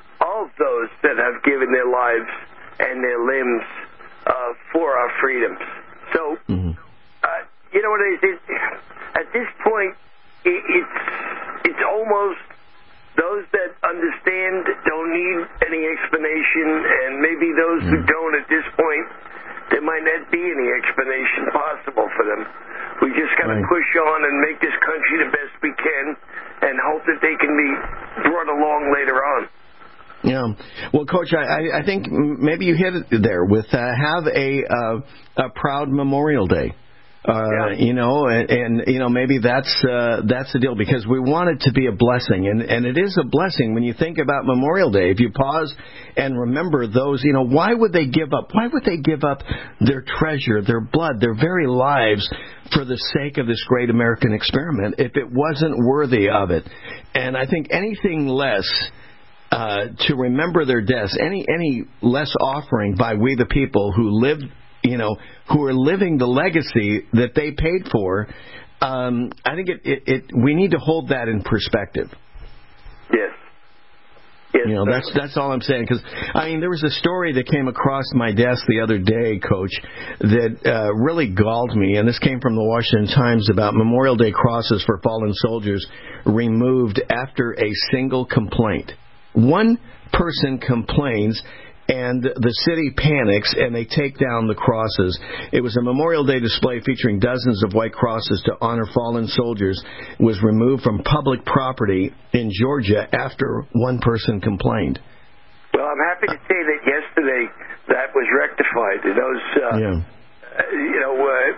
of those that have given their lives and their limbs uh, for our freedoms. So, mm-hmm. uh, you know what it is? At this point, it, it's it's almost those that understand don't need any explanation, and maybe those mm-hmm. who don't at this point, there might not be any explanation possible for them. We just got to right. push on and make this country the best we can and hope that they can be brought along later on. Yeah. Well, Coach, I, I think maybe you hit it there with uh, have a uh, a proud Memorial Day. Uh, yeah. You know, and, and you know maybe that's uh, that's the deal because we want it to be a blessing, and and it is a blessing when you think about Memorial Day. If you pause and remember those, you know, why would they give up? Why would they give up their treasure, their blood, their very lives for the sake of this great American experiment if it wasn't worthy of it? And I think anything less. Uh, to remember their deaths, any any less offering by we the people who live, you know, who are living the legacy that they paid for. Um, I think it, it, it we need to hold that in perspective. Yes. Yes. You know, that's that's all I'm saying. Because I mean, there was a story that came across my desk the other day, Coach, that uh, really galled me, and this came from the Washington Times about Memorial Day crosses for fallen soldiers removed after a single complaint. One person complains, and the city panics, and they take down the crosses. It was a Memorial Day display featuring dozens of white crosses to honor fallen soldiers. It was removed from public property in Georgia after one person complained. Well, I'm happy to say that yesterday that was rectified. Those, uh, yeah. uh, you know,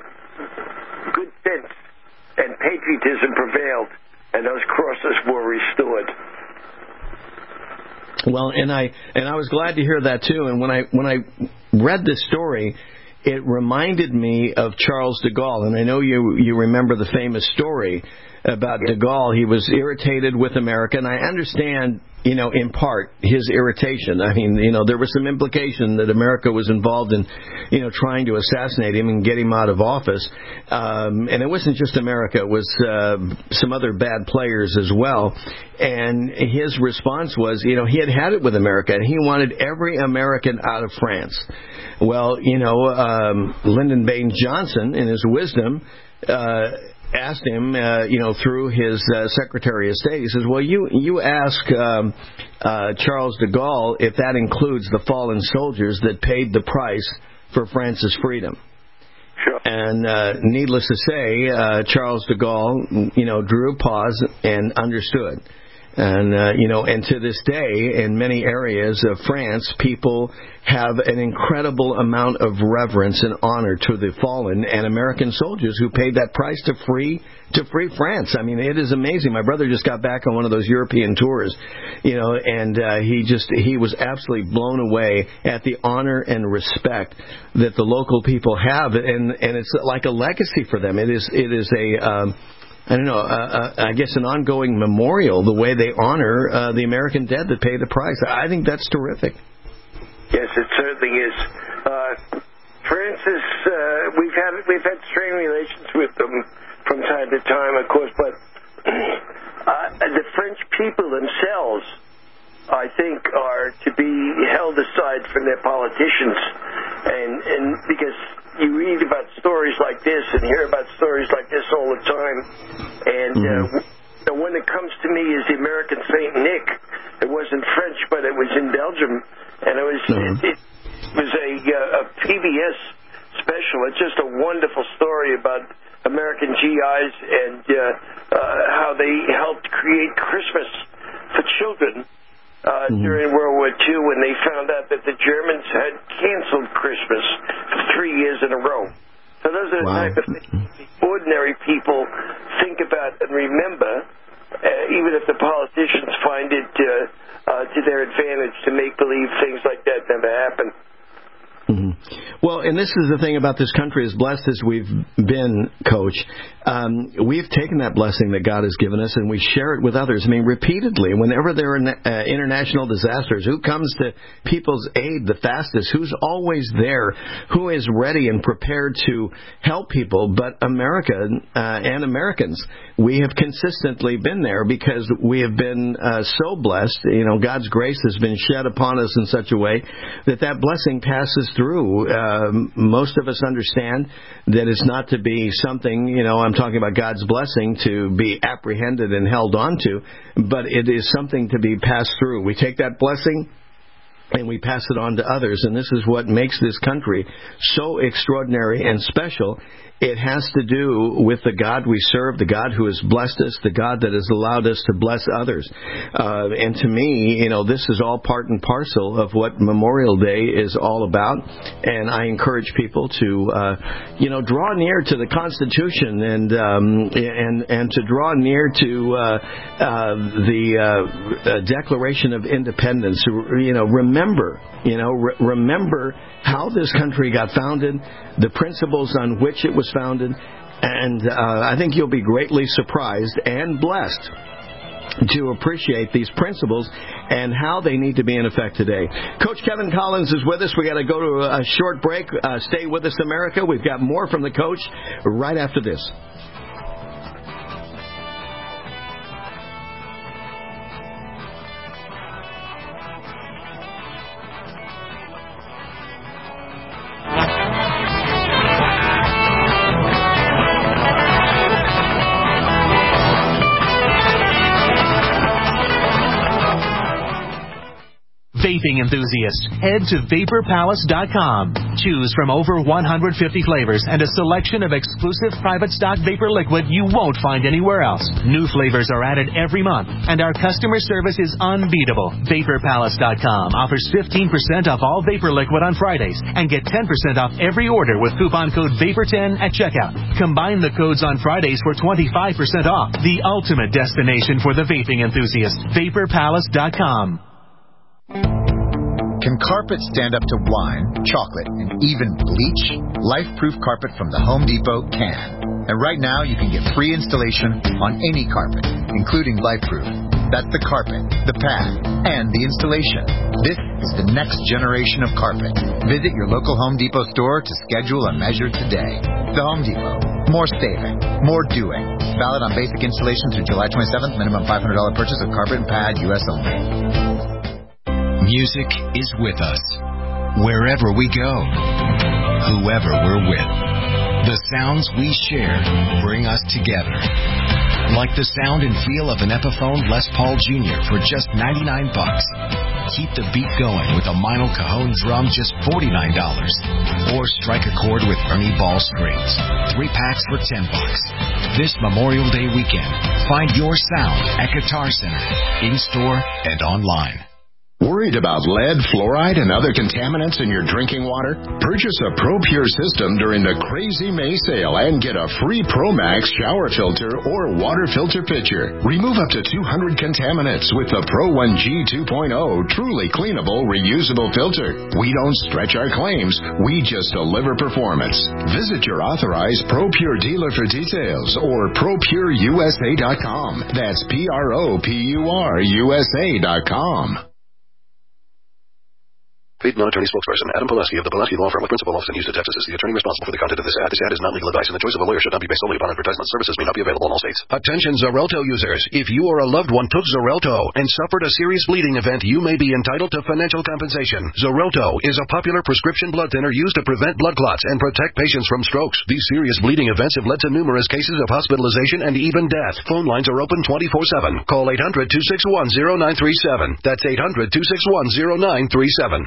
uh, good sense and patriotism prevailed, and those crosses were restored. Well, and I and I was glad to hear that too. And when I when I read this story, it reminded me of Charles de Gaulle. And I know you you remember the famous story about de Gaulle. He was irritated with America, and I understand, you know, in part his irritation. I mean, you know, there was some implication that America was involved in, you know, trying to assassinate him and get him out of office. Um, and it wasn't just America; it was uh, some other bad players as well. And his response was, you know, he had had it with America, and he wanted every American out of France. Well, you know, um, Lyndon Baines Johnson, in his wisdom, uh, asked him, uh, you know, through his uh, Secretary of State, he says, well, you you ask um, uh, Charles de Gaulle if that includes the fallen soldiers that paid the price for France's freedom. Sure. And uh, needless to say, uh, Charles de Gaulle, you know, drew a pause and understood. And, uh, you know, and to this day, in many areas of France, people have an incredible amount of reverence and honor to the fallen and American soldiers who paid that price to free to free France. I mean, it is amazing. My brother just got back on one of those European tours, you know, and uh, he just he was absolutely blown away at the honor and respect that the local people have, and and it's like a legacy for them. It is it is a um, I don't know, uh, uh, I guess an ongoing memorial, the way they honor uh, the American dead that pay the price. I think that's terrific. Yes, it certainly is. Uh, France is, uh, we've had we've had strained relations with them from time to time, of course, but uh, the French people themselves, I think, are to be held aside from their politicians, and and because you read about stories like this and hear about stories like this all the time. And uh, the one that comes to me is the American Saint Nick. It wasn't French, but it was in Belgium, and it was mm-hmm. it, it was a, uh, a P B S special. It's just a wonderful story about American G Is and uh, uh, how they helped create Christmas for children Uh, mm-hmm. during World War Two, when they found out that the Germans had canceled Christmas for three years in a row. So those are the wow. type of things ordinary people think about and remember, uh, even if the politicians find it uh, uh, to their advantage to make believe things like that never happen. Mm-hmm. Well, and this is the thing about this country, as blessed as we've been, Coach, um, we've taken that blessing that God has given us and we share it with others. I mean, repeatedly, whenever there are uh, international disasters, who comes to people's aid the fastest? Who's always there? Who is ready and prepared to help people? But America uh, and Americans, we have consistently been there because we have been uh, so blessed. You know, God's grace has been shed upon us in such a way that that blessing passes through. Um, most of us understand that it's not to be something, you know, I'm talking about God's blessing to be apprehended and held on to, but it is something to be passed through. We take that blessing and we pass it on to others, and this is what makes this country so extraordinary and special. It has to do with the God we serve, the God who has blessed us, the God that has allowed us to bless others. Uh, and to me, you know, this is all part and parcel of what Memorial Day is all about. And I encourage people to, uh, you know, draw near to the Constitution and um, and and to draw near to uh, uh, the uh, Declaration of Independence. You know, remember, you know, re- remember how this country got founded, the principles on which it was founded, and uh, I think you'll be greatly surprised and blessed to appreciate these principles and how they need to be in effect today. Coach Kevin Collins is with us. We got to go to a short break. Uh, stay with us, America. We've got more from the coach right after this. Vaping enthusiasts, head to vapor palace dot com. Choose from over one hundred fifty flavors and a selection of exclusive private stock vapor liquid you won't find anywhere else. New flavors are added every month, and our customer service is unbeatable. vapor palace dot com offers fifteen percent off all vapor liquid on Fridays and get ten percent off every order with coupon code vapor ten at checkout. Combine the codes on Fridays for twenty-five percent off. The ultimate destination for the vaping enthusiast. vapor palace dot com. Can carpet stand up to wine, chocolate, and even bleach? Life-proof carpet from the Home Depot can. And right now, you can get free installation on any carpet, including Life-proof. That's the carpet, the pad, and the installation. This is the next generation of carpet. Visit your local Home Depot store to schedule a measure today. The Home Depot. More saving. More doing. Valid on basic installation through July twenty-seventh. Minimum five hundred dollars purchase of carpet and pad, U S only. Music is with us, wherever we go, whoever we're with. The sounds we share bring us together. Like the sound and feel of an Epiphone Les Paul Junior for just ninety-nine bucks. keep the beat going with a Meinl Cajon drum, just forty-nine dollars. Or strike a chord with Ernie Ball strings. Three packs for ten bucks. This Memorial Day weekend, find your sound at Guitar Center, in-store and online. Worried about lead, fluoride, and other contaminants in your drinking water? Purchase a ProPure system during the Crazy May sale and get a free ProMax shower filter or water filter pitcher. Remove up to two hundred contaminants with the Pro one G two point oh truly cleanable, reusable filter. We don't stretch our claims. We just deliver performance. Visit your authorized ProPure dealer for details or Pro Pure U S A dot com. That's P R O P U R U S A dot com. Paid non-attorney spokesperson Adam Pulaski of the Pulaski Law Firm with principal office in Houston, Texas is the attorney responsible for the content of this ad. This ad is not legal advice, and the choice of a lawyer should not be based solely upon advertisement. Services may not be available in all states. Attention Xarelto users. If you or a loved one took Xarelto and suffered a serious bleeding event, you may be entitled to financial compensation. Xarelto is a popular prescription blood thinner used to prevent blood clots and protect patients from strokes. These serious bleeding events have led to numerous cases of hospitalization and even death. Phone lines are open twenty-four seven. Call eight hundred, two six one, zero nine three seven. That's eight hundred, two six one, zero nine three seven.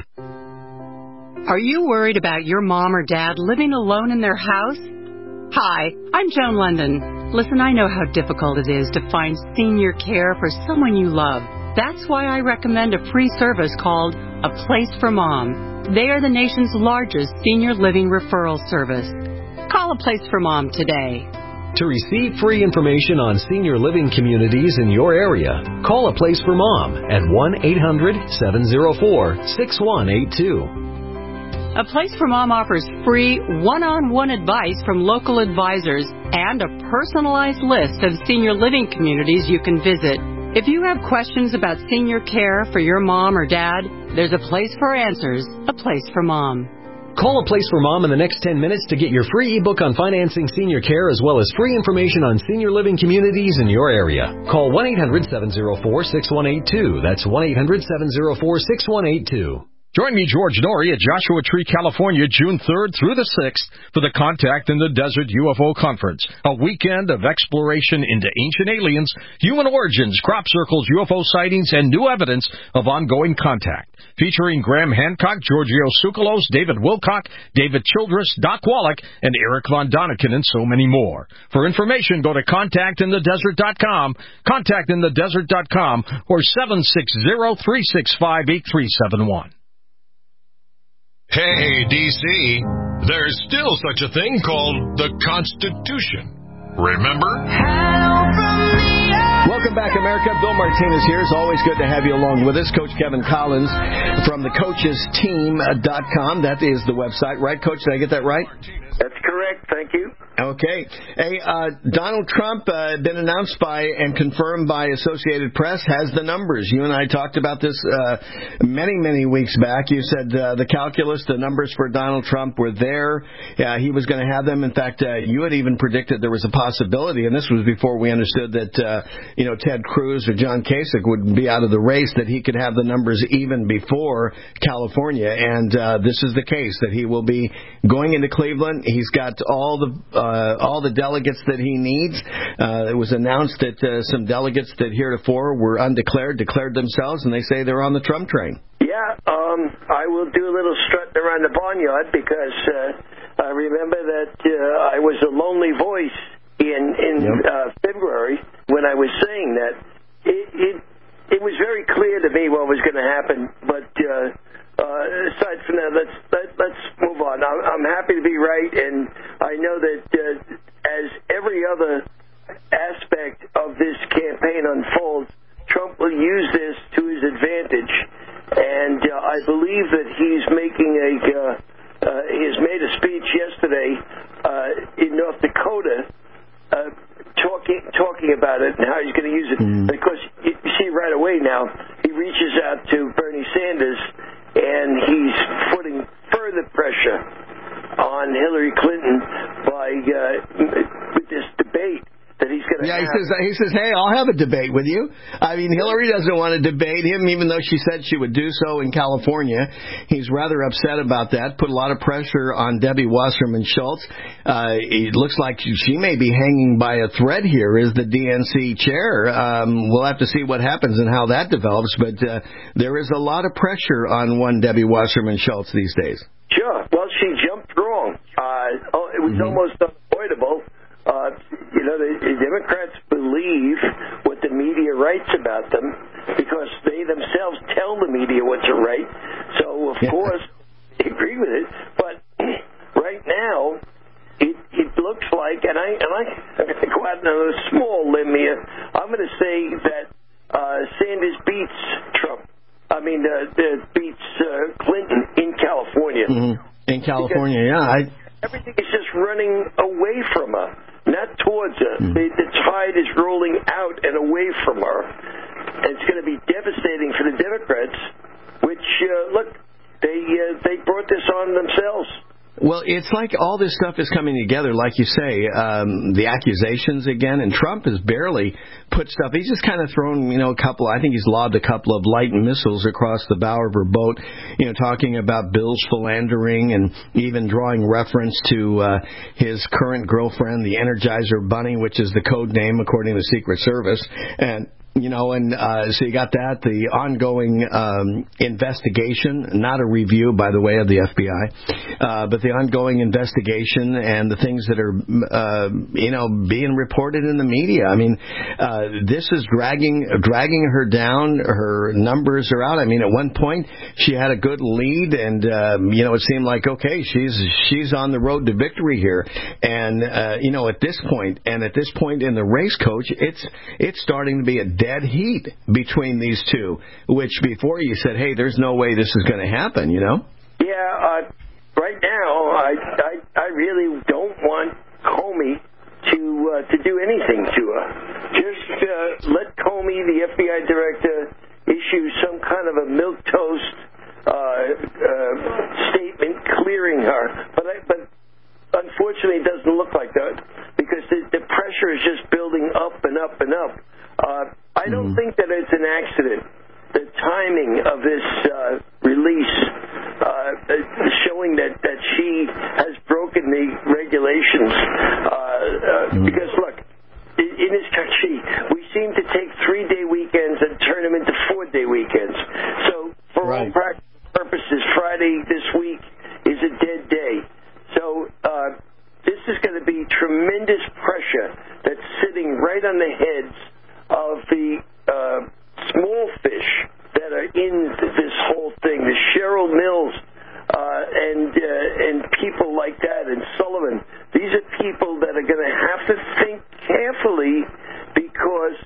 Are you worried about your mom or dad living alone in their house? Hi, I'm Joan London. Listen, I know how difficult it is to find senior care for someone you love. That's why I recommend a free service called A Place for Mom. They are the nation's largest senior living referral service. Call A Place for Mom today. To receive free information on senior living communities in your area, call A Place for Mom at one eight hundred, seven oh four, six one eight two. A Place for Mom offers free one-on-one advice from local advisors and a personalized list of senior living communities you can visit. If you have questions about senior care for your mom or dad, there's a place for answers, A Place for Mom. Call A Place for Mom in the next ten minutes to get your free ebook on financing senior care as well as free information on senior living communities in your area. Call one eight hundred, seven oh four, six one eight two. That's one eight hundred, seven oh four, six one eight two. Join me, George Norrie, at Joshua Tree, California, June third through the sixth for the Contact in the Desert U F O Conference, a weekend of exploration into ancient aliens, human origins, crop circles, U F O sightings, and new evidence of ongoing contact. Featuring Graham Hancock, Giorgio Tsoukalos, David Wilcock, David Childress, Doc Wallach, and Eric Von Daniken, and so many more. For information, go to contact in the desert dot com, contact in the desert dot com, or seven six zero, three six five, eight three seven one. Hey, D C, there's still such a thing called the Constitution. Remember? Welcome back, America. Bill Martinez here. It's always good to have you along with us. Coach Kevin Collins from the coaches team dot com. That is the website, right, Coach? Did I get that right? That's correct. Thank you. Okay. Hey, uh, Donald Trump, uh, been announced by and confirmed by Associated Press, has the numbers. You and I talked about this uh, many, many weeks back. You said uh, the calculus, the numbers for Donald Trump were there. Uh, he was going to have them. In fact, uh, you had even predicted there was a possibility, and this was before we understood that, uh, you know, Ted Cruz or John Kasich would be out of the race, that he could have the numbers even before California. And uh, this is the case, that he will be going into Cleveland. He's got all the uh, all the delegates that he needs. Uh, it was announced that uh, some delegates that heretofore were undeclared declared themselves, and they say they're on the Trump train. Yeah, um, I will do a little strutting around the barnyard because uh, I remember that uh, I was a lonely voice in in yep. uh, February when I was saying that. It, it it was very clear to me what was going to happen, but. Uh, Uh, aside from that, let's let, let's move on. I'm, I'm happy to be right, and I know that uh, as every other aspect of this campaign unfolds, Trump will use this to his advantage, and uh, I believe that he's making a uh, uh, he has made a speech yesterday uh, in North Dakota. Uh, talking talking about it and how he's going to use it. Mm. Because you see right away now, he reaches out to Bernie Sanders, and he's putting further pressure on Hillary Clinton by uh, with this debate that he's going to Yeah, he says, he says, hey, I'll have a debate with you. I mean, Hillary doesn't want to debate him, even though she said she would do so in California. He's rather upset about that, put a lot of pressure on Debbie Wasserman Schultz. Uh, it looks like she may be hanging by a thread here as the D N C chair. Um, we'll have to see what happens and how that develops, but uh, there is a lot of pressure on one Debbie Wasserman Schultz these days. Sure. Well, she jumped wrong. Uh, oh, it was mm-hmm. almost unavoidable. Uh, you know, the, the Democrats believe what the media writes about them because they themselves tell the media what to write. So, of yeah. course, they agree with it. But right now, it, it looks like, and, I, and I, I'm going to go out on a small limb here, I'm going to say that uh, Sanders beats Trump. I mean, uh, uh, beats uh, Clinton in California. Mm-hmm. In California, because yeah. I... Everything is just running away from her, not towards her. Mm-hmm. The, the tide is rolling out and away from her. And it's going to be devastating for the Democrats, which, uh, look, they uh, they brought this on themselves. Well, it's like all this stuff is coming together, like you say, um, the accusations again, and Trump has barely put stuff. He's just kind of thrown, you know, a couple, I think he's lobbed a couple of light missiles across the bow of her boat, you know, talking about Bill's philandering and even drawing reference to uh, his current girlfriend, the Energizer Bunny, which is the code name according to the Secret Service. And You know, and uh, so you got that, the ongoing um, investigation, not a review, by the way, of the F B I, uh, but the ongoing investigation and the things that are, uh, you know, being reported in the media. I mean, uh, this is dragging dragging her down. Her numbers are out. I mean, at one point, she had a good lead, and, um, you know, it seemed like, okay, she's she's on the road to victory here. And, uh, you know, at this point, and at this point in the race, Coach, it's it's starting to be a dead heat between these two, which before you said, hey, there's no way this is going to happen, you know? Yeah, uh, right now, I, I I really don't want Comey to uh, to do anything to her. Just uh, let Comey, the F B I director, issue some kind of a milquetoast uh, uh, statement clearing her. But I, but unfortunately, it doesn't look like that because the, the pressure is just building up and up and up. Uh, I don't mm. think that it's an accident. The timing of this uh, release uh, showing that, that she has broken the regulations. Uh, uh, mm. Because, look, in, in this country, we seem to take three-day weekends and turn them into four-day weekends. So, for right. all practical purposes, Friday this week is a dead day. So, uh, this is going to be tremendous pressure that's sitting right on the heads of the uh, small fish that are in this whole thing, the Cheryl Mills uh, and uh, and people like that, and Sullivan. These are people that are going to have to think carefully because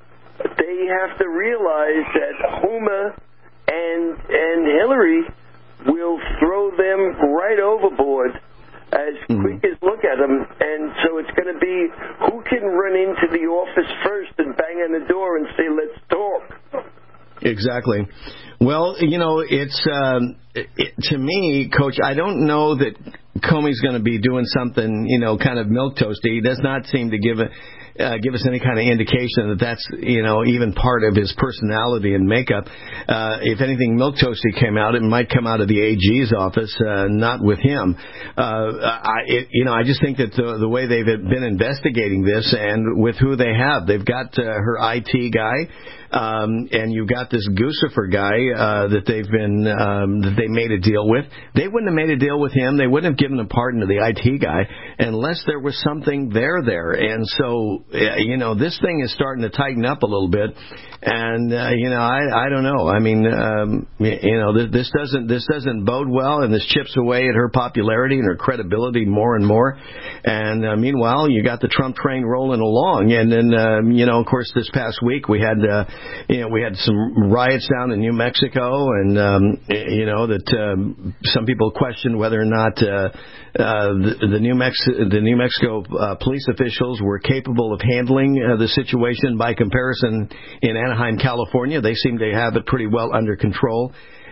they have to realize that Homer and and Hillary will throw them right overboard as quick as look at them, and so it's going to be who can run into the office first and bang on the door and say, let's talk. Exactly. Well, you know, it's, um, it, to me, Coach, I don't know that Comey's going to be doing something, you know, kind of milquetoasty. He does not seem to give a, uh, give us any kind of indication that that's, you know, even part of his personality and makeup. Uh, if anything milquetoasty came out, it might come out of the A G's office, uh, not with him. Uh, I, it, you know, I just think that the, the way they've been investigating this and with who they have, they've got uh, her I T guy. Um, and you've got this Guccifer guy uh, that they've been um, that they made a deal with. They wouldn't have made a deal with him. They wouldn't have given a pardon to the I T guy unless there was something there there. And so, you know, this thing is starting to tighten up a little bit. And uh, you know, I I don't know. I mean, um, you know, this, this doesn't this doesn't bode well, and this chips away at her popularity and her credibility more and more. And uh, meanwhile, you got the Trump train rolling along. And then, um, you know, of course, this past week we had. Uh, You know, we had some riots down in New Mexico, and um, you know that um, some people questioned whether or not uh, uh, the, the New Mex- the New Mexico uh, police officials were capable of handling uh, the situation. By comparison, in Anaheim, California, they seem to have it pretty well under control.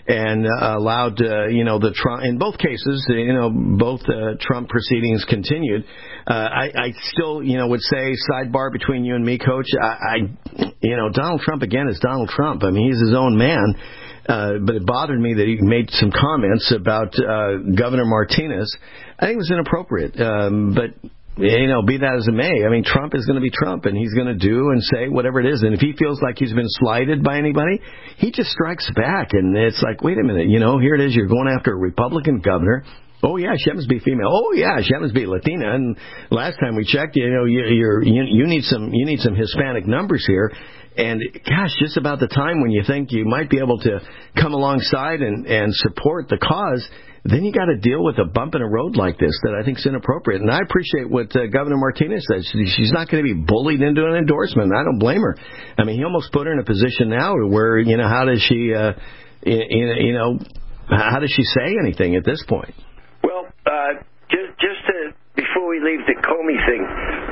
and uh, allowed, uh, you know, the Trump, in both cases, you know, both uh, Trump proceedings continued. Uh, I, I still, you know, would say, sidebar between you and me, Coach, I, I, you know, Donald Trump, again, is Donald Trump. I mean, he's his own man. Uh, but it bothered me that he made some comments about uh, Governor Martinez. I think it was inappropriate. Um, but, you know, be that as it may, I mean, Trump is going to be Trump, and he's going to do and say whatever it is. And if he feels like he's been slighted by anybody, he just strikes back. And it's like, wait a minute, you know, here it is. You're going after a Republican governor. Oh, yeah, she happens to be female. Oh, yeah, she happens to be Latina. And last time we checked, you know, you, you're, you, you need some you need some Hispanic numbers here. And, gosh, just about the time when you think you might be able to come alongside and, and support the cause, then you got to deal with a bump in a road like this that I think is inappropriate. And I appreciate what uh, Governor Martinez said. She's not going to be bullied into an endorsement. I don't blame her. I mean, he almost put her in a position now where, you know, how does she, uh, you know, how does she say anything at this point? Well, uh, just, just to, before we leave the Comey thing,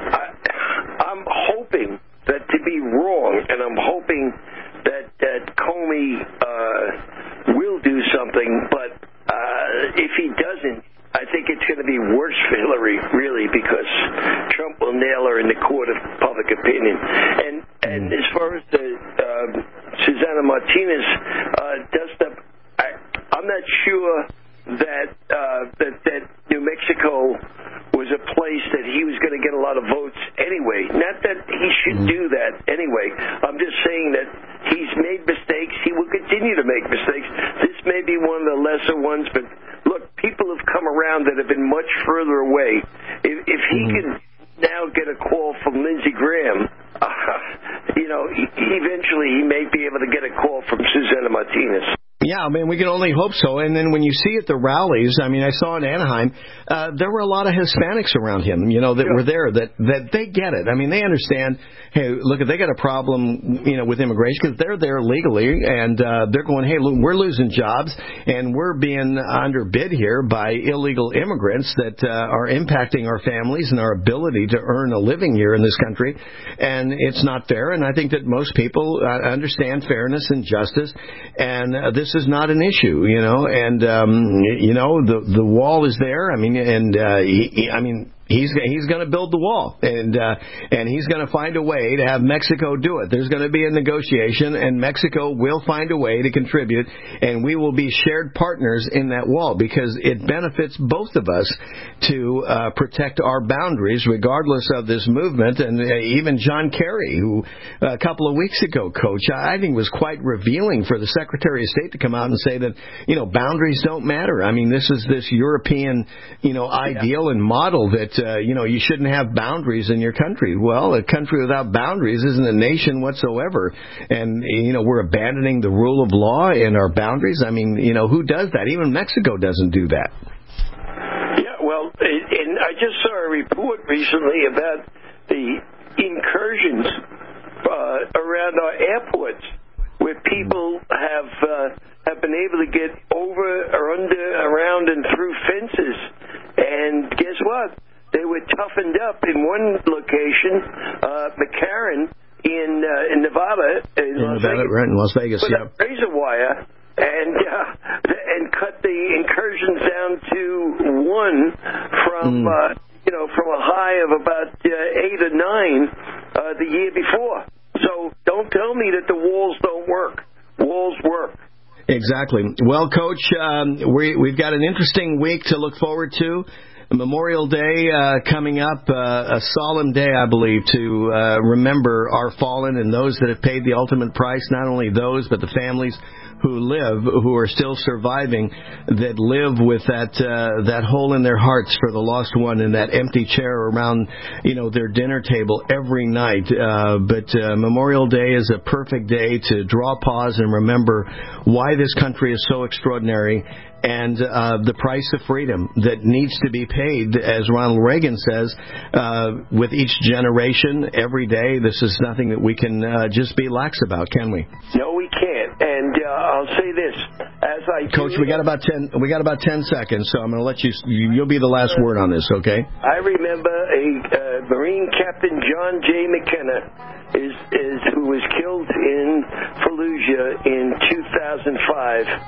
I, I'm hoping that to be wrong, and I'm hoping that, that Comey uh, will do something, but uh, if he doesn't, I think it's going to be worse for Hillary, really, because Trump will nail her in the court of public opinion. And and as far as the uh, Susana Martinez uh, dust-up, I, I'm not sure that, uh, that that New Mexico was a place that he was going to get a lot of votes anyway. Not that he should do that anyway. I'm just saying that he's made mistakes. He will continue to make mistakes. This may be one of the lesser ones, but look, people have come around that have been much further away. If, if he can now get a call from Lindsey Graham, uh, you know, he, eventually he may be able to get a call from Susana Martinez. Yeah, I mean, we can only hope so. And then when you see at the rallies, I mean, I saw in Anaheim, uh, there were a lot of Hispanics around him, you know, that yeah. were there, that, that they get it. I mean, they understand, hey, look, if they got a problem, you know, with immigration, because they're there legally, and uh, they're going, hey, look, we're losing jobs, and we're being underbid here by illegal immigrants that uh, are impacting our families and our ability to earn a living here in this country. And it's not fair, and I think that most people uh, understand fairness and justice, and uh, this is not an issue, you know, and, um, you know, the the wall is there. I mean, and, uh, he, he, I mean, he's he's going to build the wall, and uh, and he's going to find a way to have Mexico do it. There's going to be a negotiation, and Mexico will find a way to contribute, and we will be shared partners in that wall, because it benefits both of us to uh, protect our boundaries, regardless of this movement. And uh, even John Kerry, who uh, a couple of weeks ago, Coach, I think was quite revealing for the Secretary of State to come out and say that, you know, boundaries don't matter. I mean, this is this European, you know, ideal yeah. and model that, uh, you know, you shouldn't have boundaries in your country. Well, a country without boundaries isn't a nation whatsoever. And, you know, we're abandoning the rule of law and our boundaries. I mean, you know, who does that? Even Mexico doesn't do that. Yeah, well, and I just saw a report recently about the incursions uh, around our airports, where people have uh, have been able to get over or under, around, and through fences. And guess what? They were toughened up in one location, uh, McCarran in uh, in Nevada, in, in Las Nevada, Vegas, right in Las Vegas, with yeah. a razor wire, and uh, and cut the incursions down to one from mm. uh, you know from a high of about uh, eight or nine uh, the year before. So don't tell me that the walls don't work. Walls work. Exactly. Well, Coach, um, we, we've got an interesting week to look forward to. Memorial Day uh, coming up, uh, a solemn day, I believe, to uh, remember our fallen and those that have paid the ultimate price, not only those, but the families who live, who are still surviving, that live with that uh, that hole in their hearts for the lost one and that empty chair around, you know, their dinner table every night. Uh, but uh, Memorial Day is a perfect day to draw pause and remember why this country is so extraordinary, and uh, the price of freedom that needs to be paid, as Ronald Reagan says, uh, with each generation, every day. This is nothing that we can uh, just be lax about, can we? No, we can't. And uh, I'll say this, as I Coach, we got about ten. We got about ten seconds, so I'm going to let you. You'll be the last word on this, okay? I remember a uh, Marine Captain John J. McKenna, is is who was killed in Fallujah in two thousand five.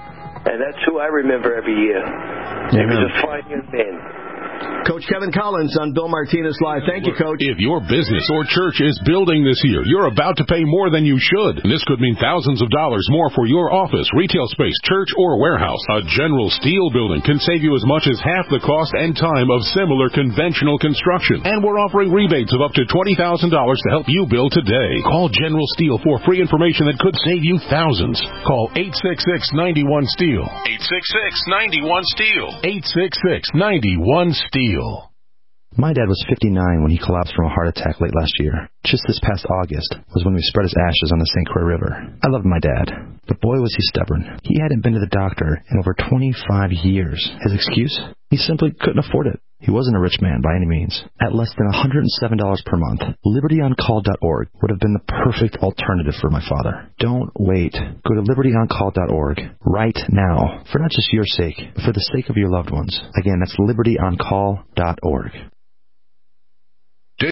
And that's who I remember every year. He was a fine young man. Coach Kevin Collins on Bill Martinez Live. Thank you, Coach. If your business or church is building this year, you're about to pay more than you should. This could mean thousands of dollars more for your office, retail space, church, or warehouse. A General Steel building can save you as much as half the cost and time of similar conventional construction. And we're offering rebates of up to twenty thousand dollars to help you build today. Call General Steel for free information that could save you thousands. Call eight six six, nine one, STEEL. eight six six, nine one, STEEL. eight six six, nine one, STEEL. My dad was fifty-nine when he collapsed from a heart attack late last year. Just this past August was when we spread his ashes on the Saint Croix River. I loved my dad, but boy was he stubborn. He hadn't been to the doctor in over twenty-five years. His excuse? He simply couldn't afford it. He wasn't a rich man by any means. At less than one hundred seven dollars per month, liberty on call dot org would have been the perfect alternative for my father. Don't wait. Go to liberty on call dot org right now, for not just your sake, but for the sake of your loved ones. Again, that's liberty on call dot org.